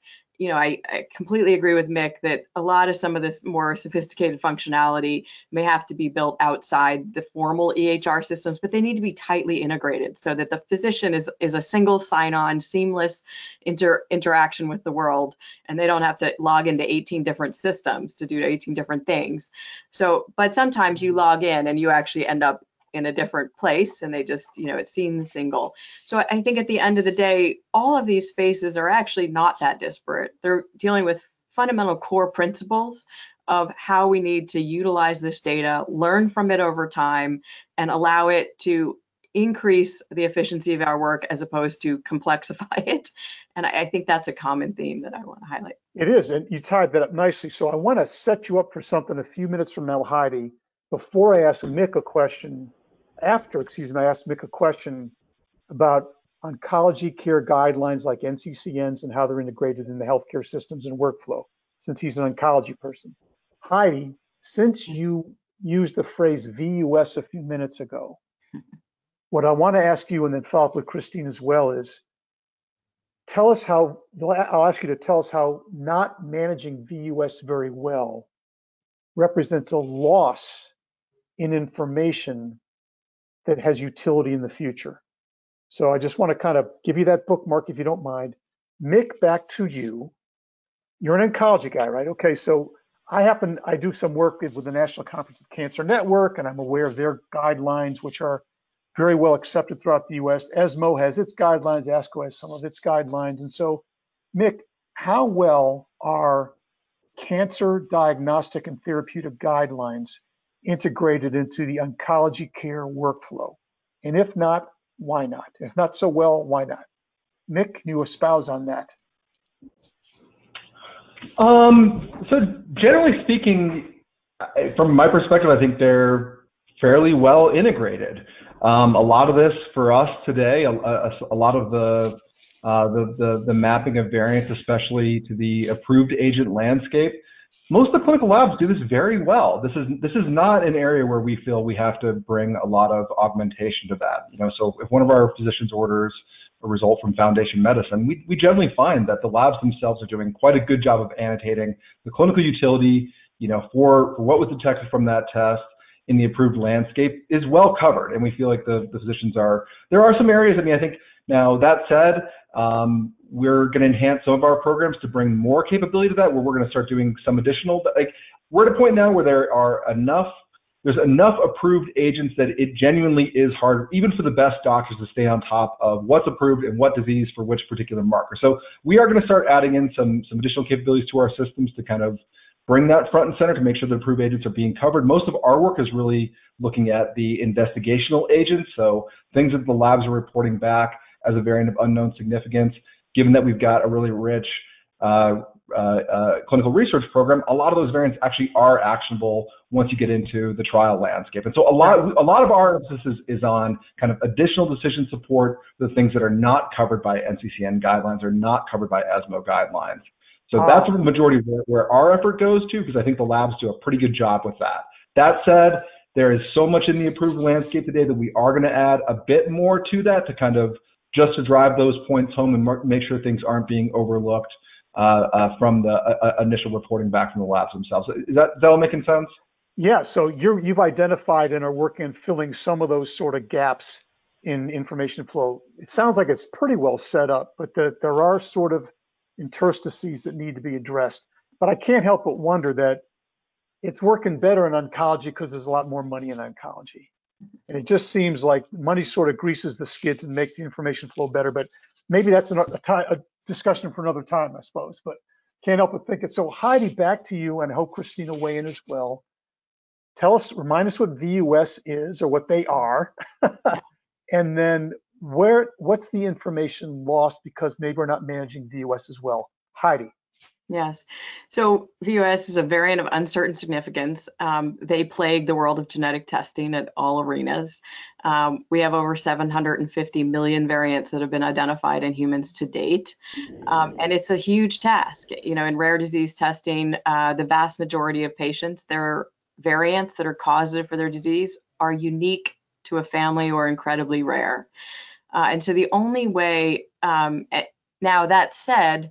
I completely agree with Mick that a lot of some of this more sophisticated functionality may have to be built outside the formal EHR systems, but they need to be tightly integrated so that the physician is a single sign-on, seamless interaction with the world, and they don't have to log into 18 different systems to do 18 different things. But sometimes you log in and you actually end up in a different place and they just, it seems single. So I think at the end of the day, all of these spaces are actually not that disparate. They're dealing with fundamental core principles of how we need to utilize this data, learn from it over time, and allow it to increase the efficiency of our work as opposed to complexify it. And I think that's a common theme that I want to highlight. It is, and you tied that up nicely. So I want to set you up for something a few minutes from now, Heidi. before I ask Mick a question, I asked Mick a question about oncology care guidelines like NCCNs and how they're integrated in the healthcare systems and workflow, since he's an oncology person. Heidi, since you used the phrase VUS a few minutes ago, what I want to ask you and then follow up with Christine as well is, I'll ask you to tell us how not managing VUS very well represents a loss in information that has utility in the future. So I just want to kind of give you that bookmark if you don't mind. Mick, back to you. You're an oncology guy, right? Okay, so I do some work with the National Comprehensive Cancer Network, and I'm aware of their guidelines, which are very well accepted throughout the US. ESMO has its guidelines, ASCO has some of its guidelines. And so, Mick, how well are cancer diagnostic and therapeutic guidelines integrated into the oncology care workflow? And if not, why not? If not so well, why not? Mick, can you espouse on that? So generally speaking, from my perspective, I think they're fairly well integrated. A lot of this for us today, a lot of the mapping of variants, especially to the approved agent landscape, most of the clinical labs do this very well. This is not an area where we feel we have to bring a lot of augmentation to that. So if one of our physicians orders a result from Foundation Medicine, we generally find that the labs themselves are doing quite a good job of annotating the clinical utility, for what was detected from that test in the approved landscape is well covered. And we feel like the physicians there are some areas, I think now that said, we're going to enhance some of our programs to bring more capability to that, where we're going to start doing some additional, we're at a point now where there's enough approved agents that it genuinely is hard, even for the best doctors, to stay on top of what's approved and what disease for which particular marker. So we are going to start adding in some additional capabilities to our systems to kind of bring that front and center to make sure the approved agents are being covered. Most of our work is really looking at the investigational agents, so things that the labs are reporting back as a variant of unknown significance. Given that we've got a really rich clinical research program, a lot of those variants actually are actionable once you get into the trial landscape. And so a lot of our emphasis is on kind of additional decision support for the things that are not covered by NCCN guidelines or not covered by ESMO guidelines. So that's the majority of where our effort goes to, because I think the labs do a pretty good job with that. That said, there is so much in the approved landscape today that we are going to add a bit more to that to kind of just to drive those points home and make sure things aren't being overlooked from the initial reporting back from the labs themselves. Is that all making sense? Yeah, so you've identified and are working on filling some of those sort of gaps in information flow. It sounds like it's pretty well set up, but there are sort of interstices that need to be addressed. But I can't help but wonder that it's working better in oncology because there's a lot more money in oncology. And it just seems like money sort of greases the skids and makes the information flow better. But maybe that's a discussion for another time, I suppose. But can't help but think it. So Heidi, back to you, and I hope Christina will weigh in as well. Remind us what VUS is or what they are, and then what's the information lost because maybe we're not managing VUS as well. Heidi. Yes. So VUS is a variant of uncertain significance. They plague the world of genetic testing at all arenas. We have over 750 million variants that have been identified in humans to date. And it's a huge task. In rare disease testing, the vast majority of patients, their variants that are causative for their disease are unique to a family or incredibly rare. And so the only way, now that said,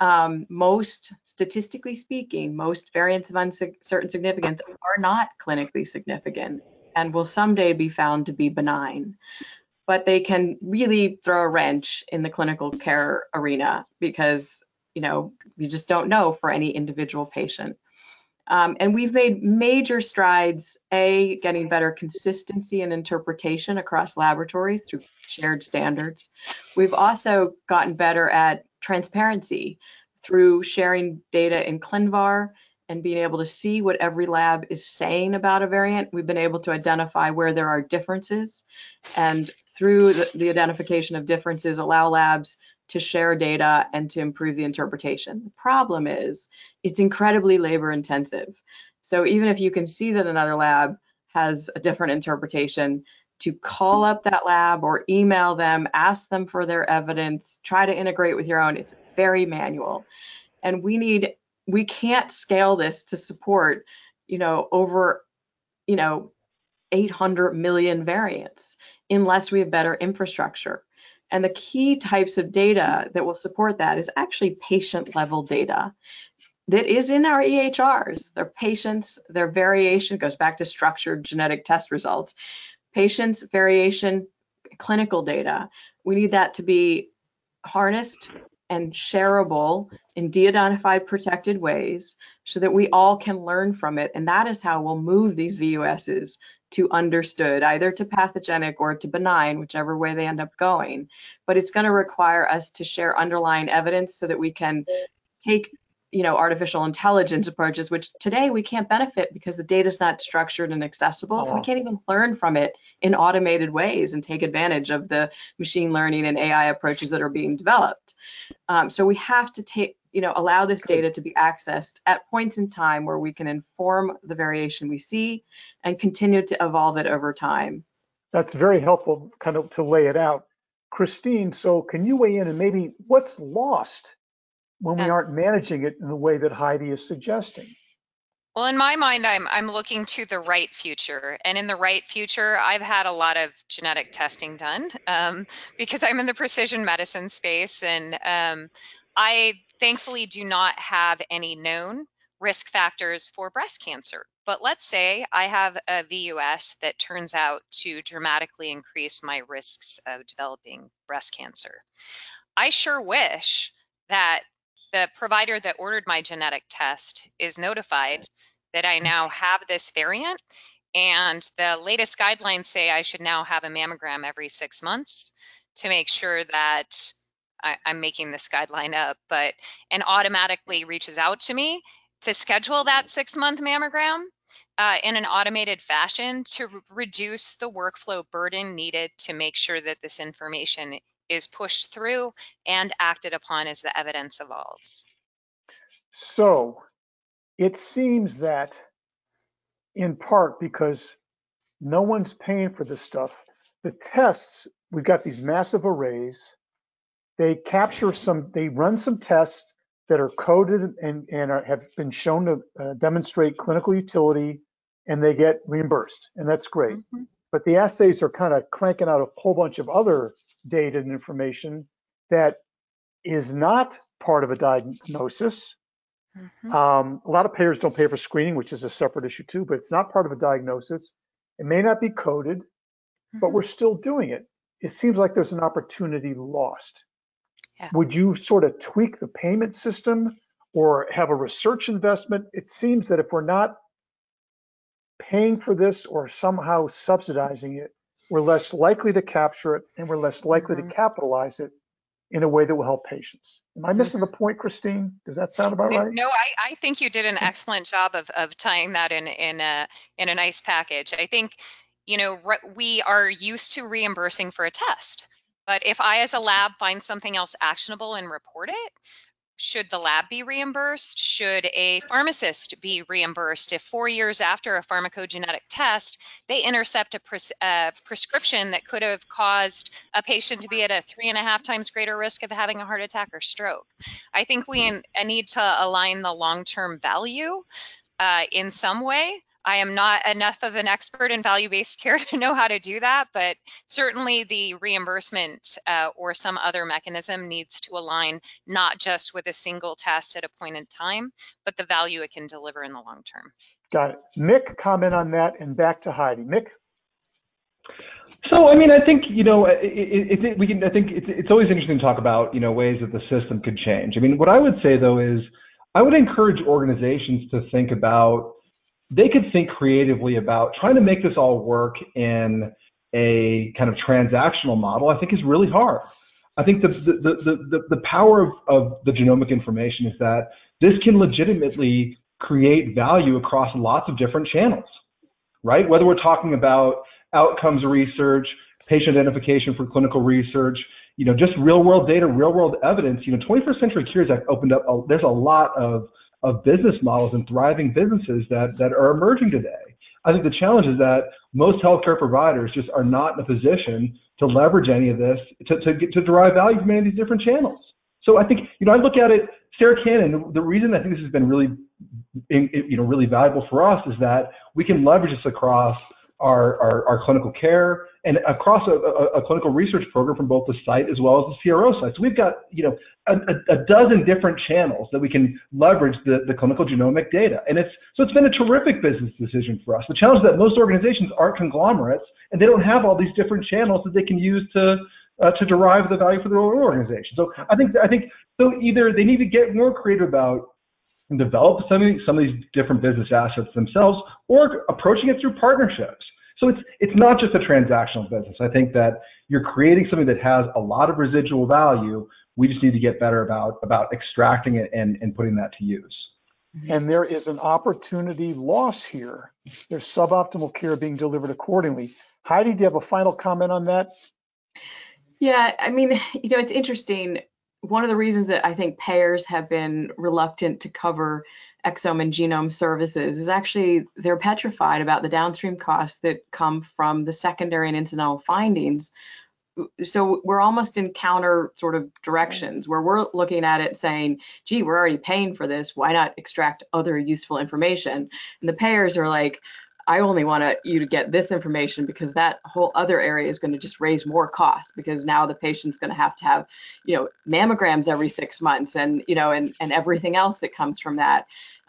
statistically speaking, most variants of uncertain significance are not clinically significant and will someday be found to be benign. But they can really throw a wrench in the clinical care arena because, we just don't know for any individual patient. And we've made major strides, getting better consistency and interpretation across laboratories through shared standards. We've also gotten better at transparency through sharing data in ClinVar and being able to see what every lab is saying about a variant. We've been able to identify where there are differences, and through the identification of differences, allow labs to share data and to improve the interpretation. The problem is it's incredibly labor intensive. So even if you can see that another lab has a different interpretation, to call up that lab or email them, ask them for their evidence, try to integrate with your own. It's very manual. And we can't scale this to support, over, 800 million variants unless we have better infrastructure. And the key types of data that will support that is actually patient level data that is in our EHRs. Their patients, their variation goes back to structured genetic test results. Patients, variation, clinical data. We need that to be harnessed and shareable in de-identified protected ways so that we all can learn from it. And that is how we'll move these VUSs to understood, either to pathogenic or to benign, whichever way they end up going. But it's going to require us to share underlying evidence so that we can take artificial intelligence approaches, which today we can't benefit because the data is not structured and accessible. So we can't even learn from it in automated ways and take advantage of the machine learning and AI approaches that are being developed. So we have to allow this data to be accessed at points in time where we can inform the variation we see and continue to evolve it over time. That's very helpful kind of to lay it out. Christine, so can you weigh in and maybe what's lost when we aren't managing it in the way that Heidi is suggesting? Well, in my mind, I'm looking to the right future, and in the right future, I've had a lot of genetic testing done because I'm in the precision medicine space, and I thankfully do not have any known risk factors for breast cancer. But let's say I have a VUS that turns out to dramatically increase my risks of developing breast cancer. I sure wish that the provider that ordered my genetic test is notified that I now have this variant, and the latest guidelines say I should now have a mammogram every 6 months to make sure that I'm making this guideline up, and automatically reaches out to me to schedule that 6-month mammogram in an automated fashion to reduce the workflow burden needed to make sure that this information is pushed through and acted upon as the evidence evolves. So it seems that in part because no one's paying for this stuff, the tests, we've got these massive arrays, they run some tests that are coded and have been shown to demonstrate clinical utility, and they get reimbursed, and that's great. Mm-hmm. But the assays are kind of cranking out a whole bunch of other data and information that is not part of a diagnosis. Mm-hmm. A lot of payers don't pay for screening, which is a separate issue too, but it's not part of a diagnosis. It may not be coded, mm-hmm. but we're still doing it. It seems like there's an opportunity lost. Yeah. Would you sort of tweak the payment system or have a research investment? It seems that if we're not paying for this or somehow subsidizing it, we're less likely to capture it and we're less likely mm-hmm. to capitalize it in a way that will help patients. Am I missing mm-hmm. the point, Christine? Does that sound about right? No, I think you did an excellent job of tying that in a nice package. I think, we are used to reimbursing for a test, but if I as a lab find something else actionable and report it, should the lab be reimbursed? Should a pharmacist be reimbursed if 4 years after a pharmacogenetic test, they intercept a prescription that could have caused a patient to be at a 3.5 times greater risk of having a heart attack or stroke? I think we need to align the long-term value in some way. I am not enough of an expert in value-based care to know how to do that, but certainly the reimbursement or some other mechanism needs to align not just with a single test at a point in time, but the value it can deliver in the long term. Got it. Mick, comment on that, and back to Heidi. Mick? So, I think, I think it's always interesting to talk about, ways that the system could change. What I would say, though, is I would encourage organizations to think about, they could think creatively about trying to make this all work in a kind of transactional model. I think is really hard. I think the power of the genomic information is that this can legitimately create value across lots of different channels, right? Whether we're talking about outcomes research, patient identification for clinical research, just real world data, real world evidence. 21st Century Cures have opened up, there's a lot of business models and thriving businesses that are emerging today. I think the challenge is that most healthcare providers just are not in a position to leverage any of this to derive value from any of these different channels. So I think, I look at it, Sarah Cannon, the reason I think this has been really, really valuable for us is that we can leverage this across our clinical care and across a clinical research program from both the site as well as the CRO site. So we've got, a dozen different channels that we can leverage the clinical genomic data. And it's been a terrific business decision for us. The challenge is that most organizations aren't conglomerates and they don't have all these different channels that they can use to derive the value for their own organization. So I think so either they need to get more creative about and develop some of these different business assets themselves, or approaching it through partnerships. So it's not just a transactional business. I think that you're creating something that has a lot of residual value. We just need to get better about extracting it and putting that to use. And there is an opportunity loss here. There's suboptimal care being delivered accordingly. Heidi, do you have a final comment on that? Yeah, I mean, it's interesting. One of the reasons that I think payers have been reluctant to cover exome and genome services is actually they're petrified about the downstream costs that come from the secondary and incidental findings. So we're almost in counter sort of directions where we're looking at it saying, gee, we're already paying for this. Why not extract other useful information? And the payers are like, I only want you to get this information because that whole other area is going to just raise more costs, because now the patient's going to have, mammograms every 6 months and, and everything else that comes from that.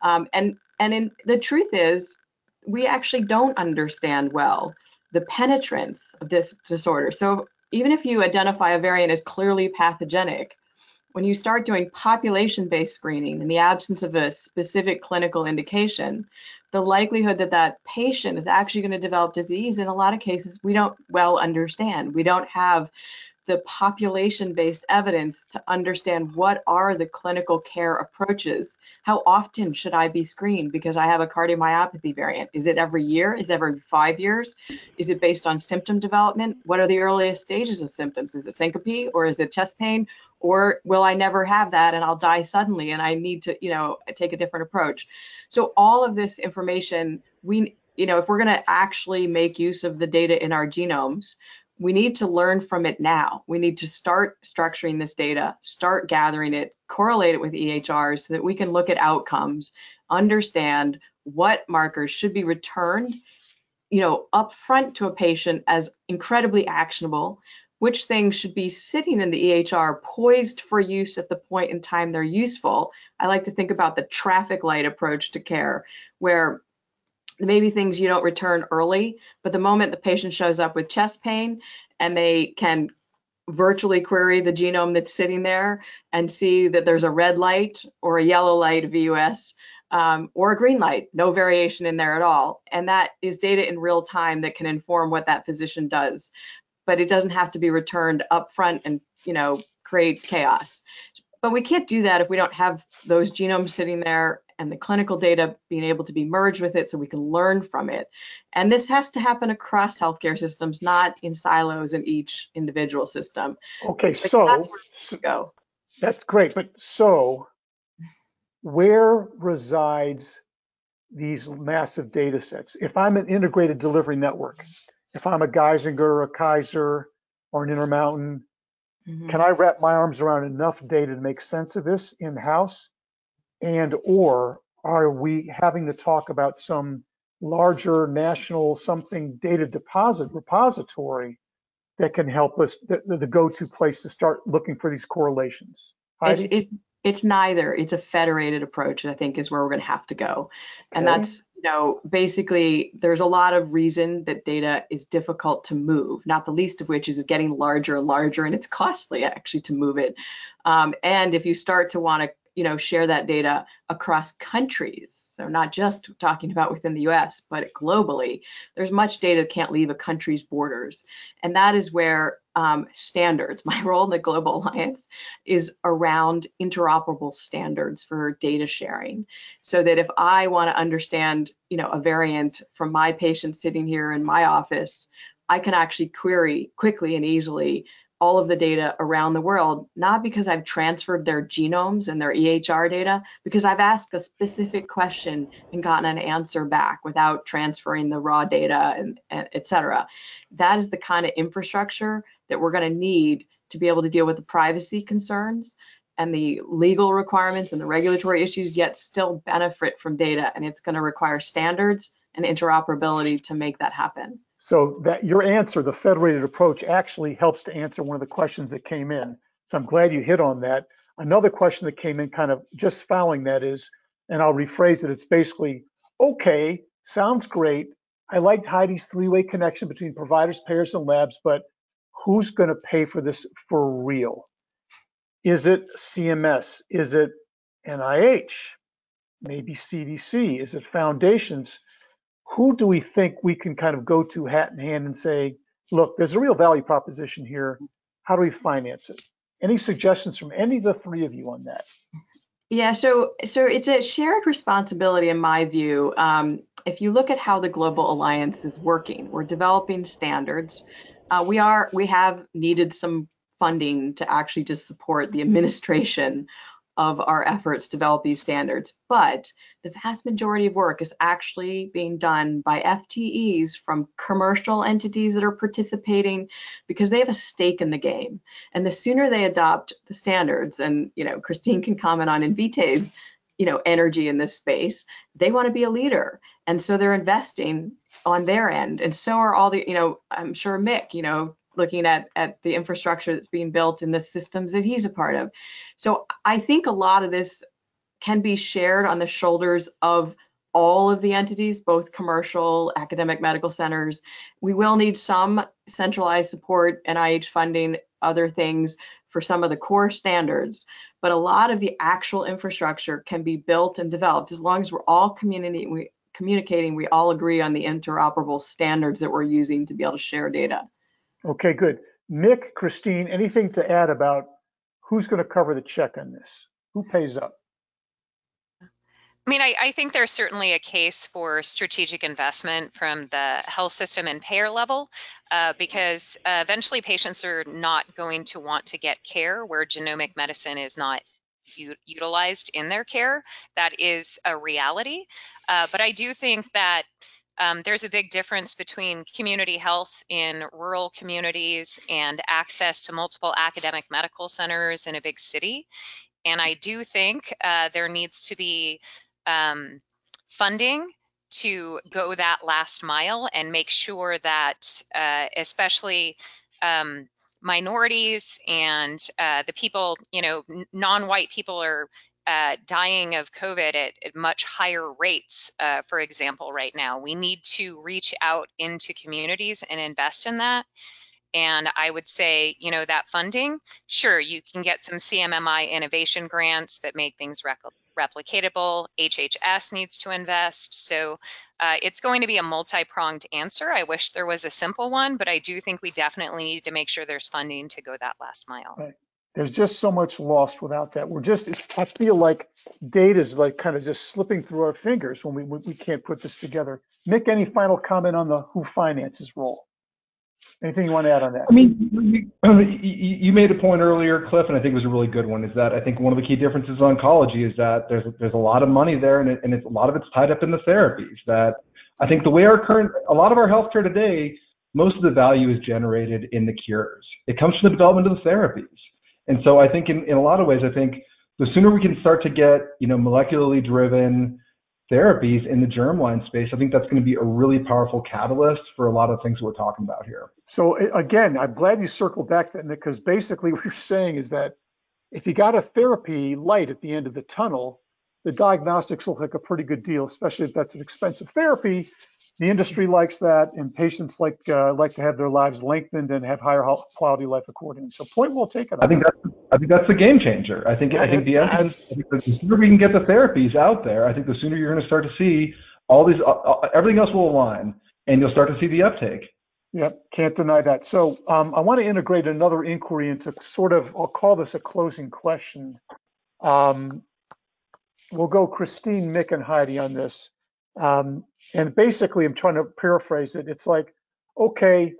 The truth is, we actually don't understand well the penetrance of this disorder. So even if you identify a variant as clearly pathogenic, when you start doing population-based screening in the absence of a specific clinical indication, the likelihood that that patient is actually going to develop disease, in a lot of cases, we don't well understand. We don't have the population-based evidence to understand what are the clinical care approaches. How often should I be screened because I have a cardiomyopathy variant? Is it every year? Is it every 5 years? Is it based on symptom development? What are the earliest stages of symptoms? Is it syncope or is it chest pain? Or will I never have that and I'll die suddenly and I need to, take a different approach? So all of this information, if we're going to actually make use of the data in our genomes, we need to learn from it now. We need to start structuring this data, start gathering it, correlate it with EHRs so that we can look at outcomes, understand what markers should be returned, upfront to a patient as incredibly actionable, which things should be sitting in the EHR poised for use at the point in time they're useful. I like to think about the traffic light approach to care, where maybe things you don't return early, but the moment the patient shows up with chest pain and they can virtually query the genome that's sitting there and see that there's a red light or a yellow light VUS or a green light, no variation in there at all. And that is data in real time that can inform what that physician does. But it doesn't have to be returned upfront and, create chaos. But we can't do that if we don't have those genomes sitting there and the clinical data being able to be merged with it so we can learn from it. And this has to happen across healthcare systems, not in silos in each individual system. Okay, so that's where we go. That's great. But so where resides these massive data sets? If I'm an integrated delivery network, if I'm a Geisinger or a Kaiser or an Intermountain, can I wrap my arms around enough data to make sense of this in-house? And or are we having to talk about some larger national data repository that can help us, the go-to place to start looking for these correlations? Heidi? It's neither. It's a federated approach, I think, is where we're going to have to go. And that's, basically, there's a lot of reason that data is difficult to move, not the least of which is it's getting larger and larger, and it's costly actually to move it. And if you start to want to, share that data across countries, so not just talking about within the US, but globally, there's much data that can't leave a country's borders. And that is where standards, my role in the Global Alliance is around interoperable standards for data sharing. So that if I want to understand, a variant from my patient sitting here in my office, I can actually query quickly and easily all of the data around the world, not because I've transferred their genomes and their EHR data, because I've asked a specific question and gotten an answer back without transferring the raw data and et cetera. That is the kind of infrastructure that we're going to need to be able to deal with the privacy concerns and the legal requirements and the regulatory issues, yet still benefit from data. And it's going to require standards and interoperability to make that happen. So that your answer, the federated approach, actually helps to answer one of the questions that came in. So I'm glad you hit on that. Another question that came in kind of just following that is, and I'll rephrase it, it's basically, okay, sounds great. I liked Heidi's three-way connection between providers, payers, and labs, but who's going to pay for this for real? Is it CMS? Is it NIH? Maybe CDC? Is it foundations? Who do we think we can kind of go to hat in hand and say, look, there's a real value proposition here. How do we finance it? Any suggestions from any of the three of you on that? Yeah, so it's a shared responsibility in my view. If you look at how the Global Alliance is working, we're developing standards. We have needed some funding to actually just support the administration of our efforts to develop these standards. But the vast majority of work is actually being done by FTEs from commercial entities that are participating because they have a stake in the game. And the sooner they adopt the standards, and Christine can comment on Invitae's energy in this space, they want to be a leader. And so they're investing on their end. And so are all the, I'm sure Mick, looking at the infrastructure that's being built in the systems that he's a part of. So I think a lot of this can be shared on the shoulders of all of the entities, both commercial, academic medical centers. We will need some centralized support, NIH funding, other things for some of the core standards, but a lot of the actual infrastructure can be built and developed as long as we're all communicating, we all agree on the interoperable standards that we're using to be able to share data. Okay, good. Mick, Christine, anything to add about who's going to cover the check on this? Who pays up? I mean, I think there's certainly a case for strategic investment from the health system and payer level, because eventually patients are not going to want to get care where genomic medicine is not utilized in their care. That is a reality. But I do think that there's a big difference between community health in rural communities and access to multiple academic medical centers in a big city. And I do think there needs to be funding to go that last mile and make sure that especially minorities and the people, non-white people are dying of COVID at much higher rates, for example, right now. We need to reach out into communities and invest in that. And I would say, that funding, sure, you can get some CMMI innovation grants that make things replicatable. HHS needs to invest. So it's going to be a multi-pronged answer. I wish there was a simple one, but I do think we definitely need to make sure there's funding to go that last mile. Right. There's just so much lost without that. I feel like data is like kind of just slipping through our fingers when we can't put this together. Nick, any final comment on the who finances role? Anything you want to add on that? I mean, you made a point earlier, Cliff, and I think it was a really good one, is that I think one of the key differences in oncology is that there's a lot of money there, and a lot of it's tied up in the therapies. That I think the way a lot of our healthcare today, most of the value is generated in the cures. It comes from the development of the therapies. And so I think in a lot of ways, I think the sooner we can start to get, molecularly driven therapies in the germline space, I think that's going to be a really powerful catalyst for a lot of things we're talking about here. So again, I'm glad you circled back to that, Nick, because basically what you're saying is that if you got a therapy light at the end of the tunnel, the diagnostics look like a pretty good deal, especially if that's an expensive therapy. The industry likes that, and patients like to have their lives lengthened and have higher quality of life accordingly. So point well taken. I think that's the game changer. I think the sooner we can get the therapies out there, I think the sooner you're going to start to see all these, everything else will align, and you'll start to see the uptake. Yep, can't deny that. So I want to integrate another inquiry into sort of, I'll call this a closing question. We'll go Christine, Mick, and Heidi on this. And basically, I'm trying to paraphrase it. It's like, okay,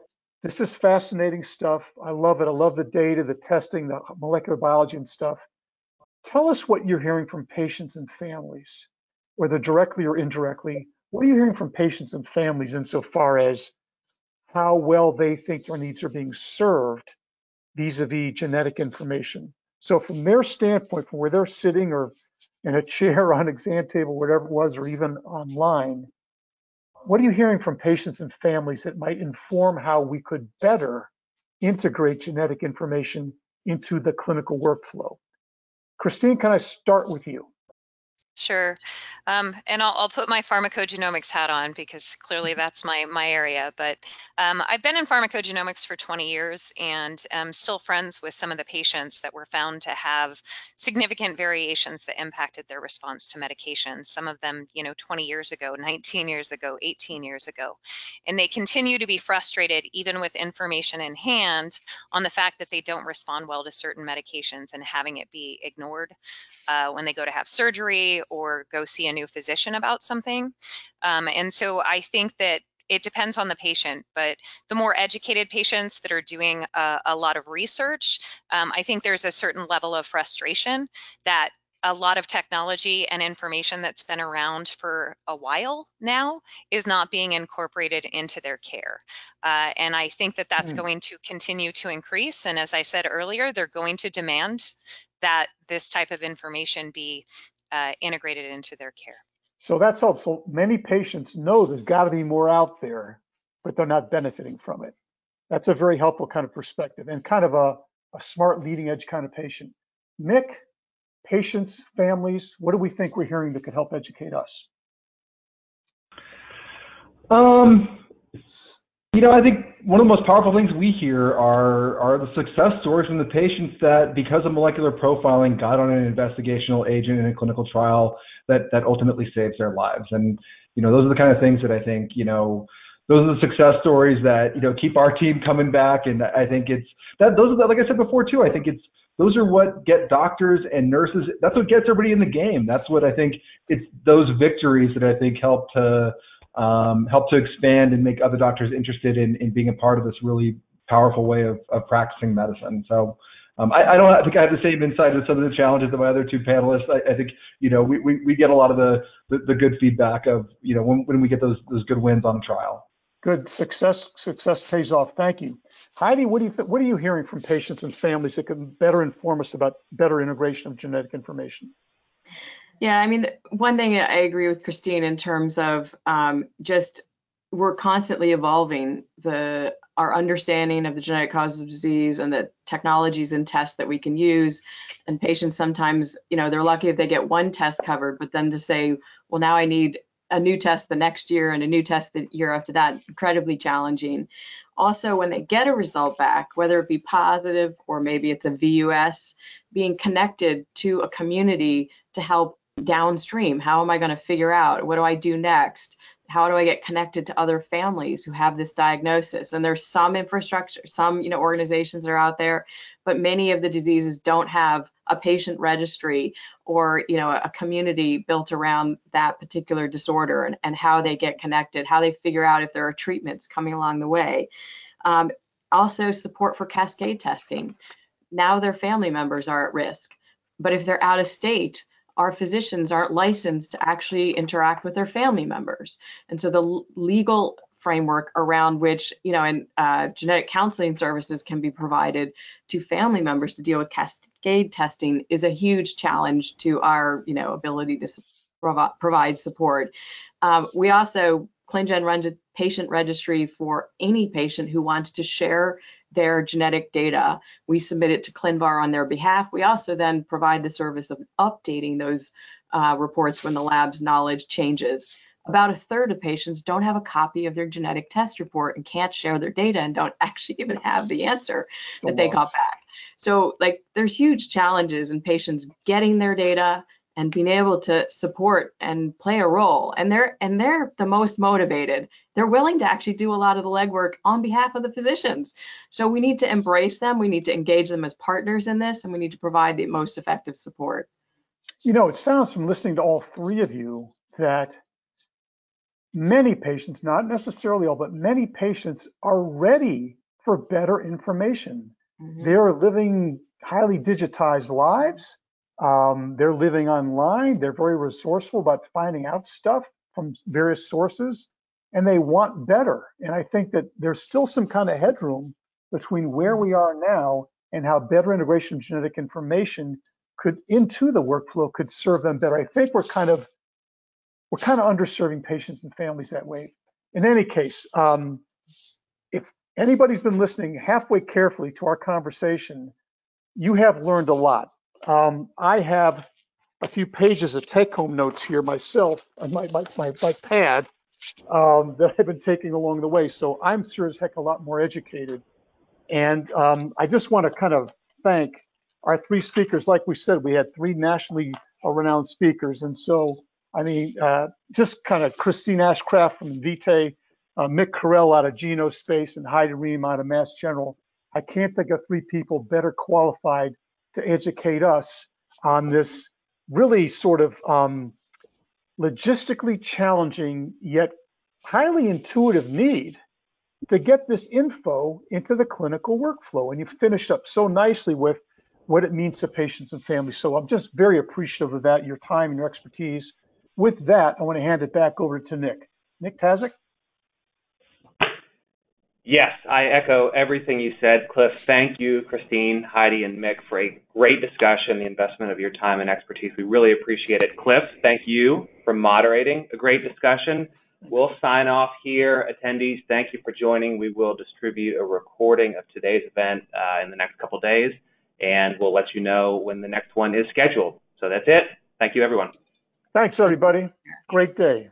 This is fascinating stuff. I love it. I love the data, the testing, the molecular biology and stuff. Tell us what you're hearing from patients and families, whether directly or indirectly. What are you hearing from patients and families insofar as how well they think their needs are being served vis-a-vis genetic information? So from their standpoint, from where they're sitting or in a chair on exam table, whatever it was, or even online, what are you hearing from patients and families that might inform how we could better integrate genetic information into the clinical workflow? Christine, can I start with you? Sure. And I'll put my pharmacogenomics hat on because clearly that's my area. But I've been in pharmacogenomics for 20 years and am still friends with some of the patients that were found to have significant variations that impacted their response to medications. Some of them, 20 years ago, 19 years ago, 18 years ago. And they continue to be frustrated even with information in hand on the fact that they don't respond well to certain medications and having it be ignored when they go to have surgery or go see a new physician about something. And so I think that it depends on the patient, but the more educated patients that are doing a lot of research, I think there's a certain level of frustration that a lot of technology and information that's been around for a while now is not being incorporated into their care. And I think that that's going to continue to increase. And as I said earlier, they're going to demand that this type of information be integrated into their care. So that's helpful. Many patients know there's got to be more out there, but they're not benefiting from it. That's a very helpful kind of perspective and kind of a smart leading edge kind of patient. Nick, patients, families, what do we think we're hearing that could help educate us? I think one of the most powerful things we hear are the success stories from the patients that, because of molecular profiling, got on an investigational agent in a clinical trial that ultimately saves their lives. And, those are the kind of things that I think, those are the success stories that, keep our team coming back. And I think those are, like I said before too, I think those are what get doctors and nurses, that's what gets everybody in the game. That's what I think, it's those victories that I think help to expand and make other doctors interested in being a part of this really powerful way of practicing medicine. So I don't think I have the same insight as some of the challenges of my other two panelists. I think, we get a lot of the good feedback of, when we get those good wins on a trial. Good. Success pays off. Thank you. Heidi, what are you hearing from patients and families that can better inform us about better integration of genetic information? Yeah, I mean, one thing I agree with Christine in terms of just we're constantly evolving our understanding of the genetic causes of disease and the technologies and tests that we can use. And patients sometimes, they're lucky if they get one test covered, but then to say, well, now I need a new test the next year and a new test the year after that, incredibly challenging. Also, when they get a result back, whether it be positive or maybe it's a VUS, being connected to a community to help downstream. How am I going to figure out what do I do next? How do I get connected to other families who have this diagnosis? And there's some infrastructure, some organizations that are out there, but many of the diseases don't have a patient registry or a community built around that particular disorder and how they get connected, how they figure out if there are treatments coming along the way. Also support for cascade testing. Now their family members are at risk, but if they're out of state, our physicians aren't licensed to actually interact with their family members. And so the legal framework around which, genetic counseling services can be provided to family members to deal with cascade testing is a huge challenge to our, ability to provide support. We also, ClinGen runs a patient registry for any patient who wants to share their genetic data. We submit it to ClinVar on their behalf. We also then provide the service of updating those reports when the lab's knowledge changes. About a third of patients don't have a copy of their genetic test report and can't share their data and don't actually even have the answer that they got back. So there's huge challenges in patients getting their data and being able to support and play a role. And they're the most motivated. They're willing to actually do a lot of the legwork on behalf of the physicians. So we need to embrace them. We need to engage them as partners in this, and we need to provide the most effective support. It sounds from listening to all three of you that many patients, not necessarily all, but many patients are ready for better information. Mhm. They're living highly digitized lives. They're living online. They're very resourceful about finding out stuff from various sources, and they want better. And I think that there's still some kind of headroom between where we are now and how better integration of genetic information could into the workflow could serve them better. I think we're kind of underserving patients and families that way. In any case, if anybody's been listening halfway carefully to our conversation, you have learned a lot. I have a few pages of take-home notes here myself on my pad that I've been taking along the way. So I'm sure as heck a lot more educated. And I just want to kind of thank our three speakers. Like we said, we had three nationally renowned speakers. And so, I mean, just kind of Christine Ashcraft from Invitae, Mick Carell out of Genospace, and Heidi Ream out of Mass General. I can't think of three people better qualified to educate us on this really sort of logistically challenging yet highly intuitive need to get this info into the clinical workflow. And you finished up so nicely with what it means to patients and families. So I'm just very appreciative of that, your time and your expertise. With that, I want to hand it back over to Nick. Nick Tazek? Yes, I echo everything you said, Cliff. Thank you, Christine, Heidi, and Mick, for a great discussion, the investment of your time and expertise. We really appreciate it. Cliff, thank you for moderating a great discussion. We'll sign off here. Attendees, thank you for joining. We will distribute a recording of today's event in the next couple days, and we'll let you know when the next one is scheduled. So that's it. Thank you, everyone. Thanks, everybody. Great day.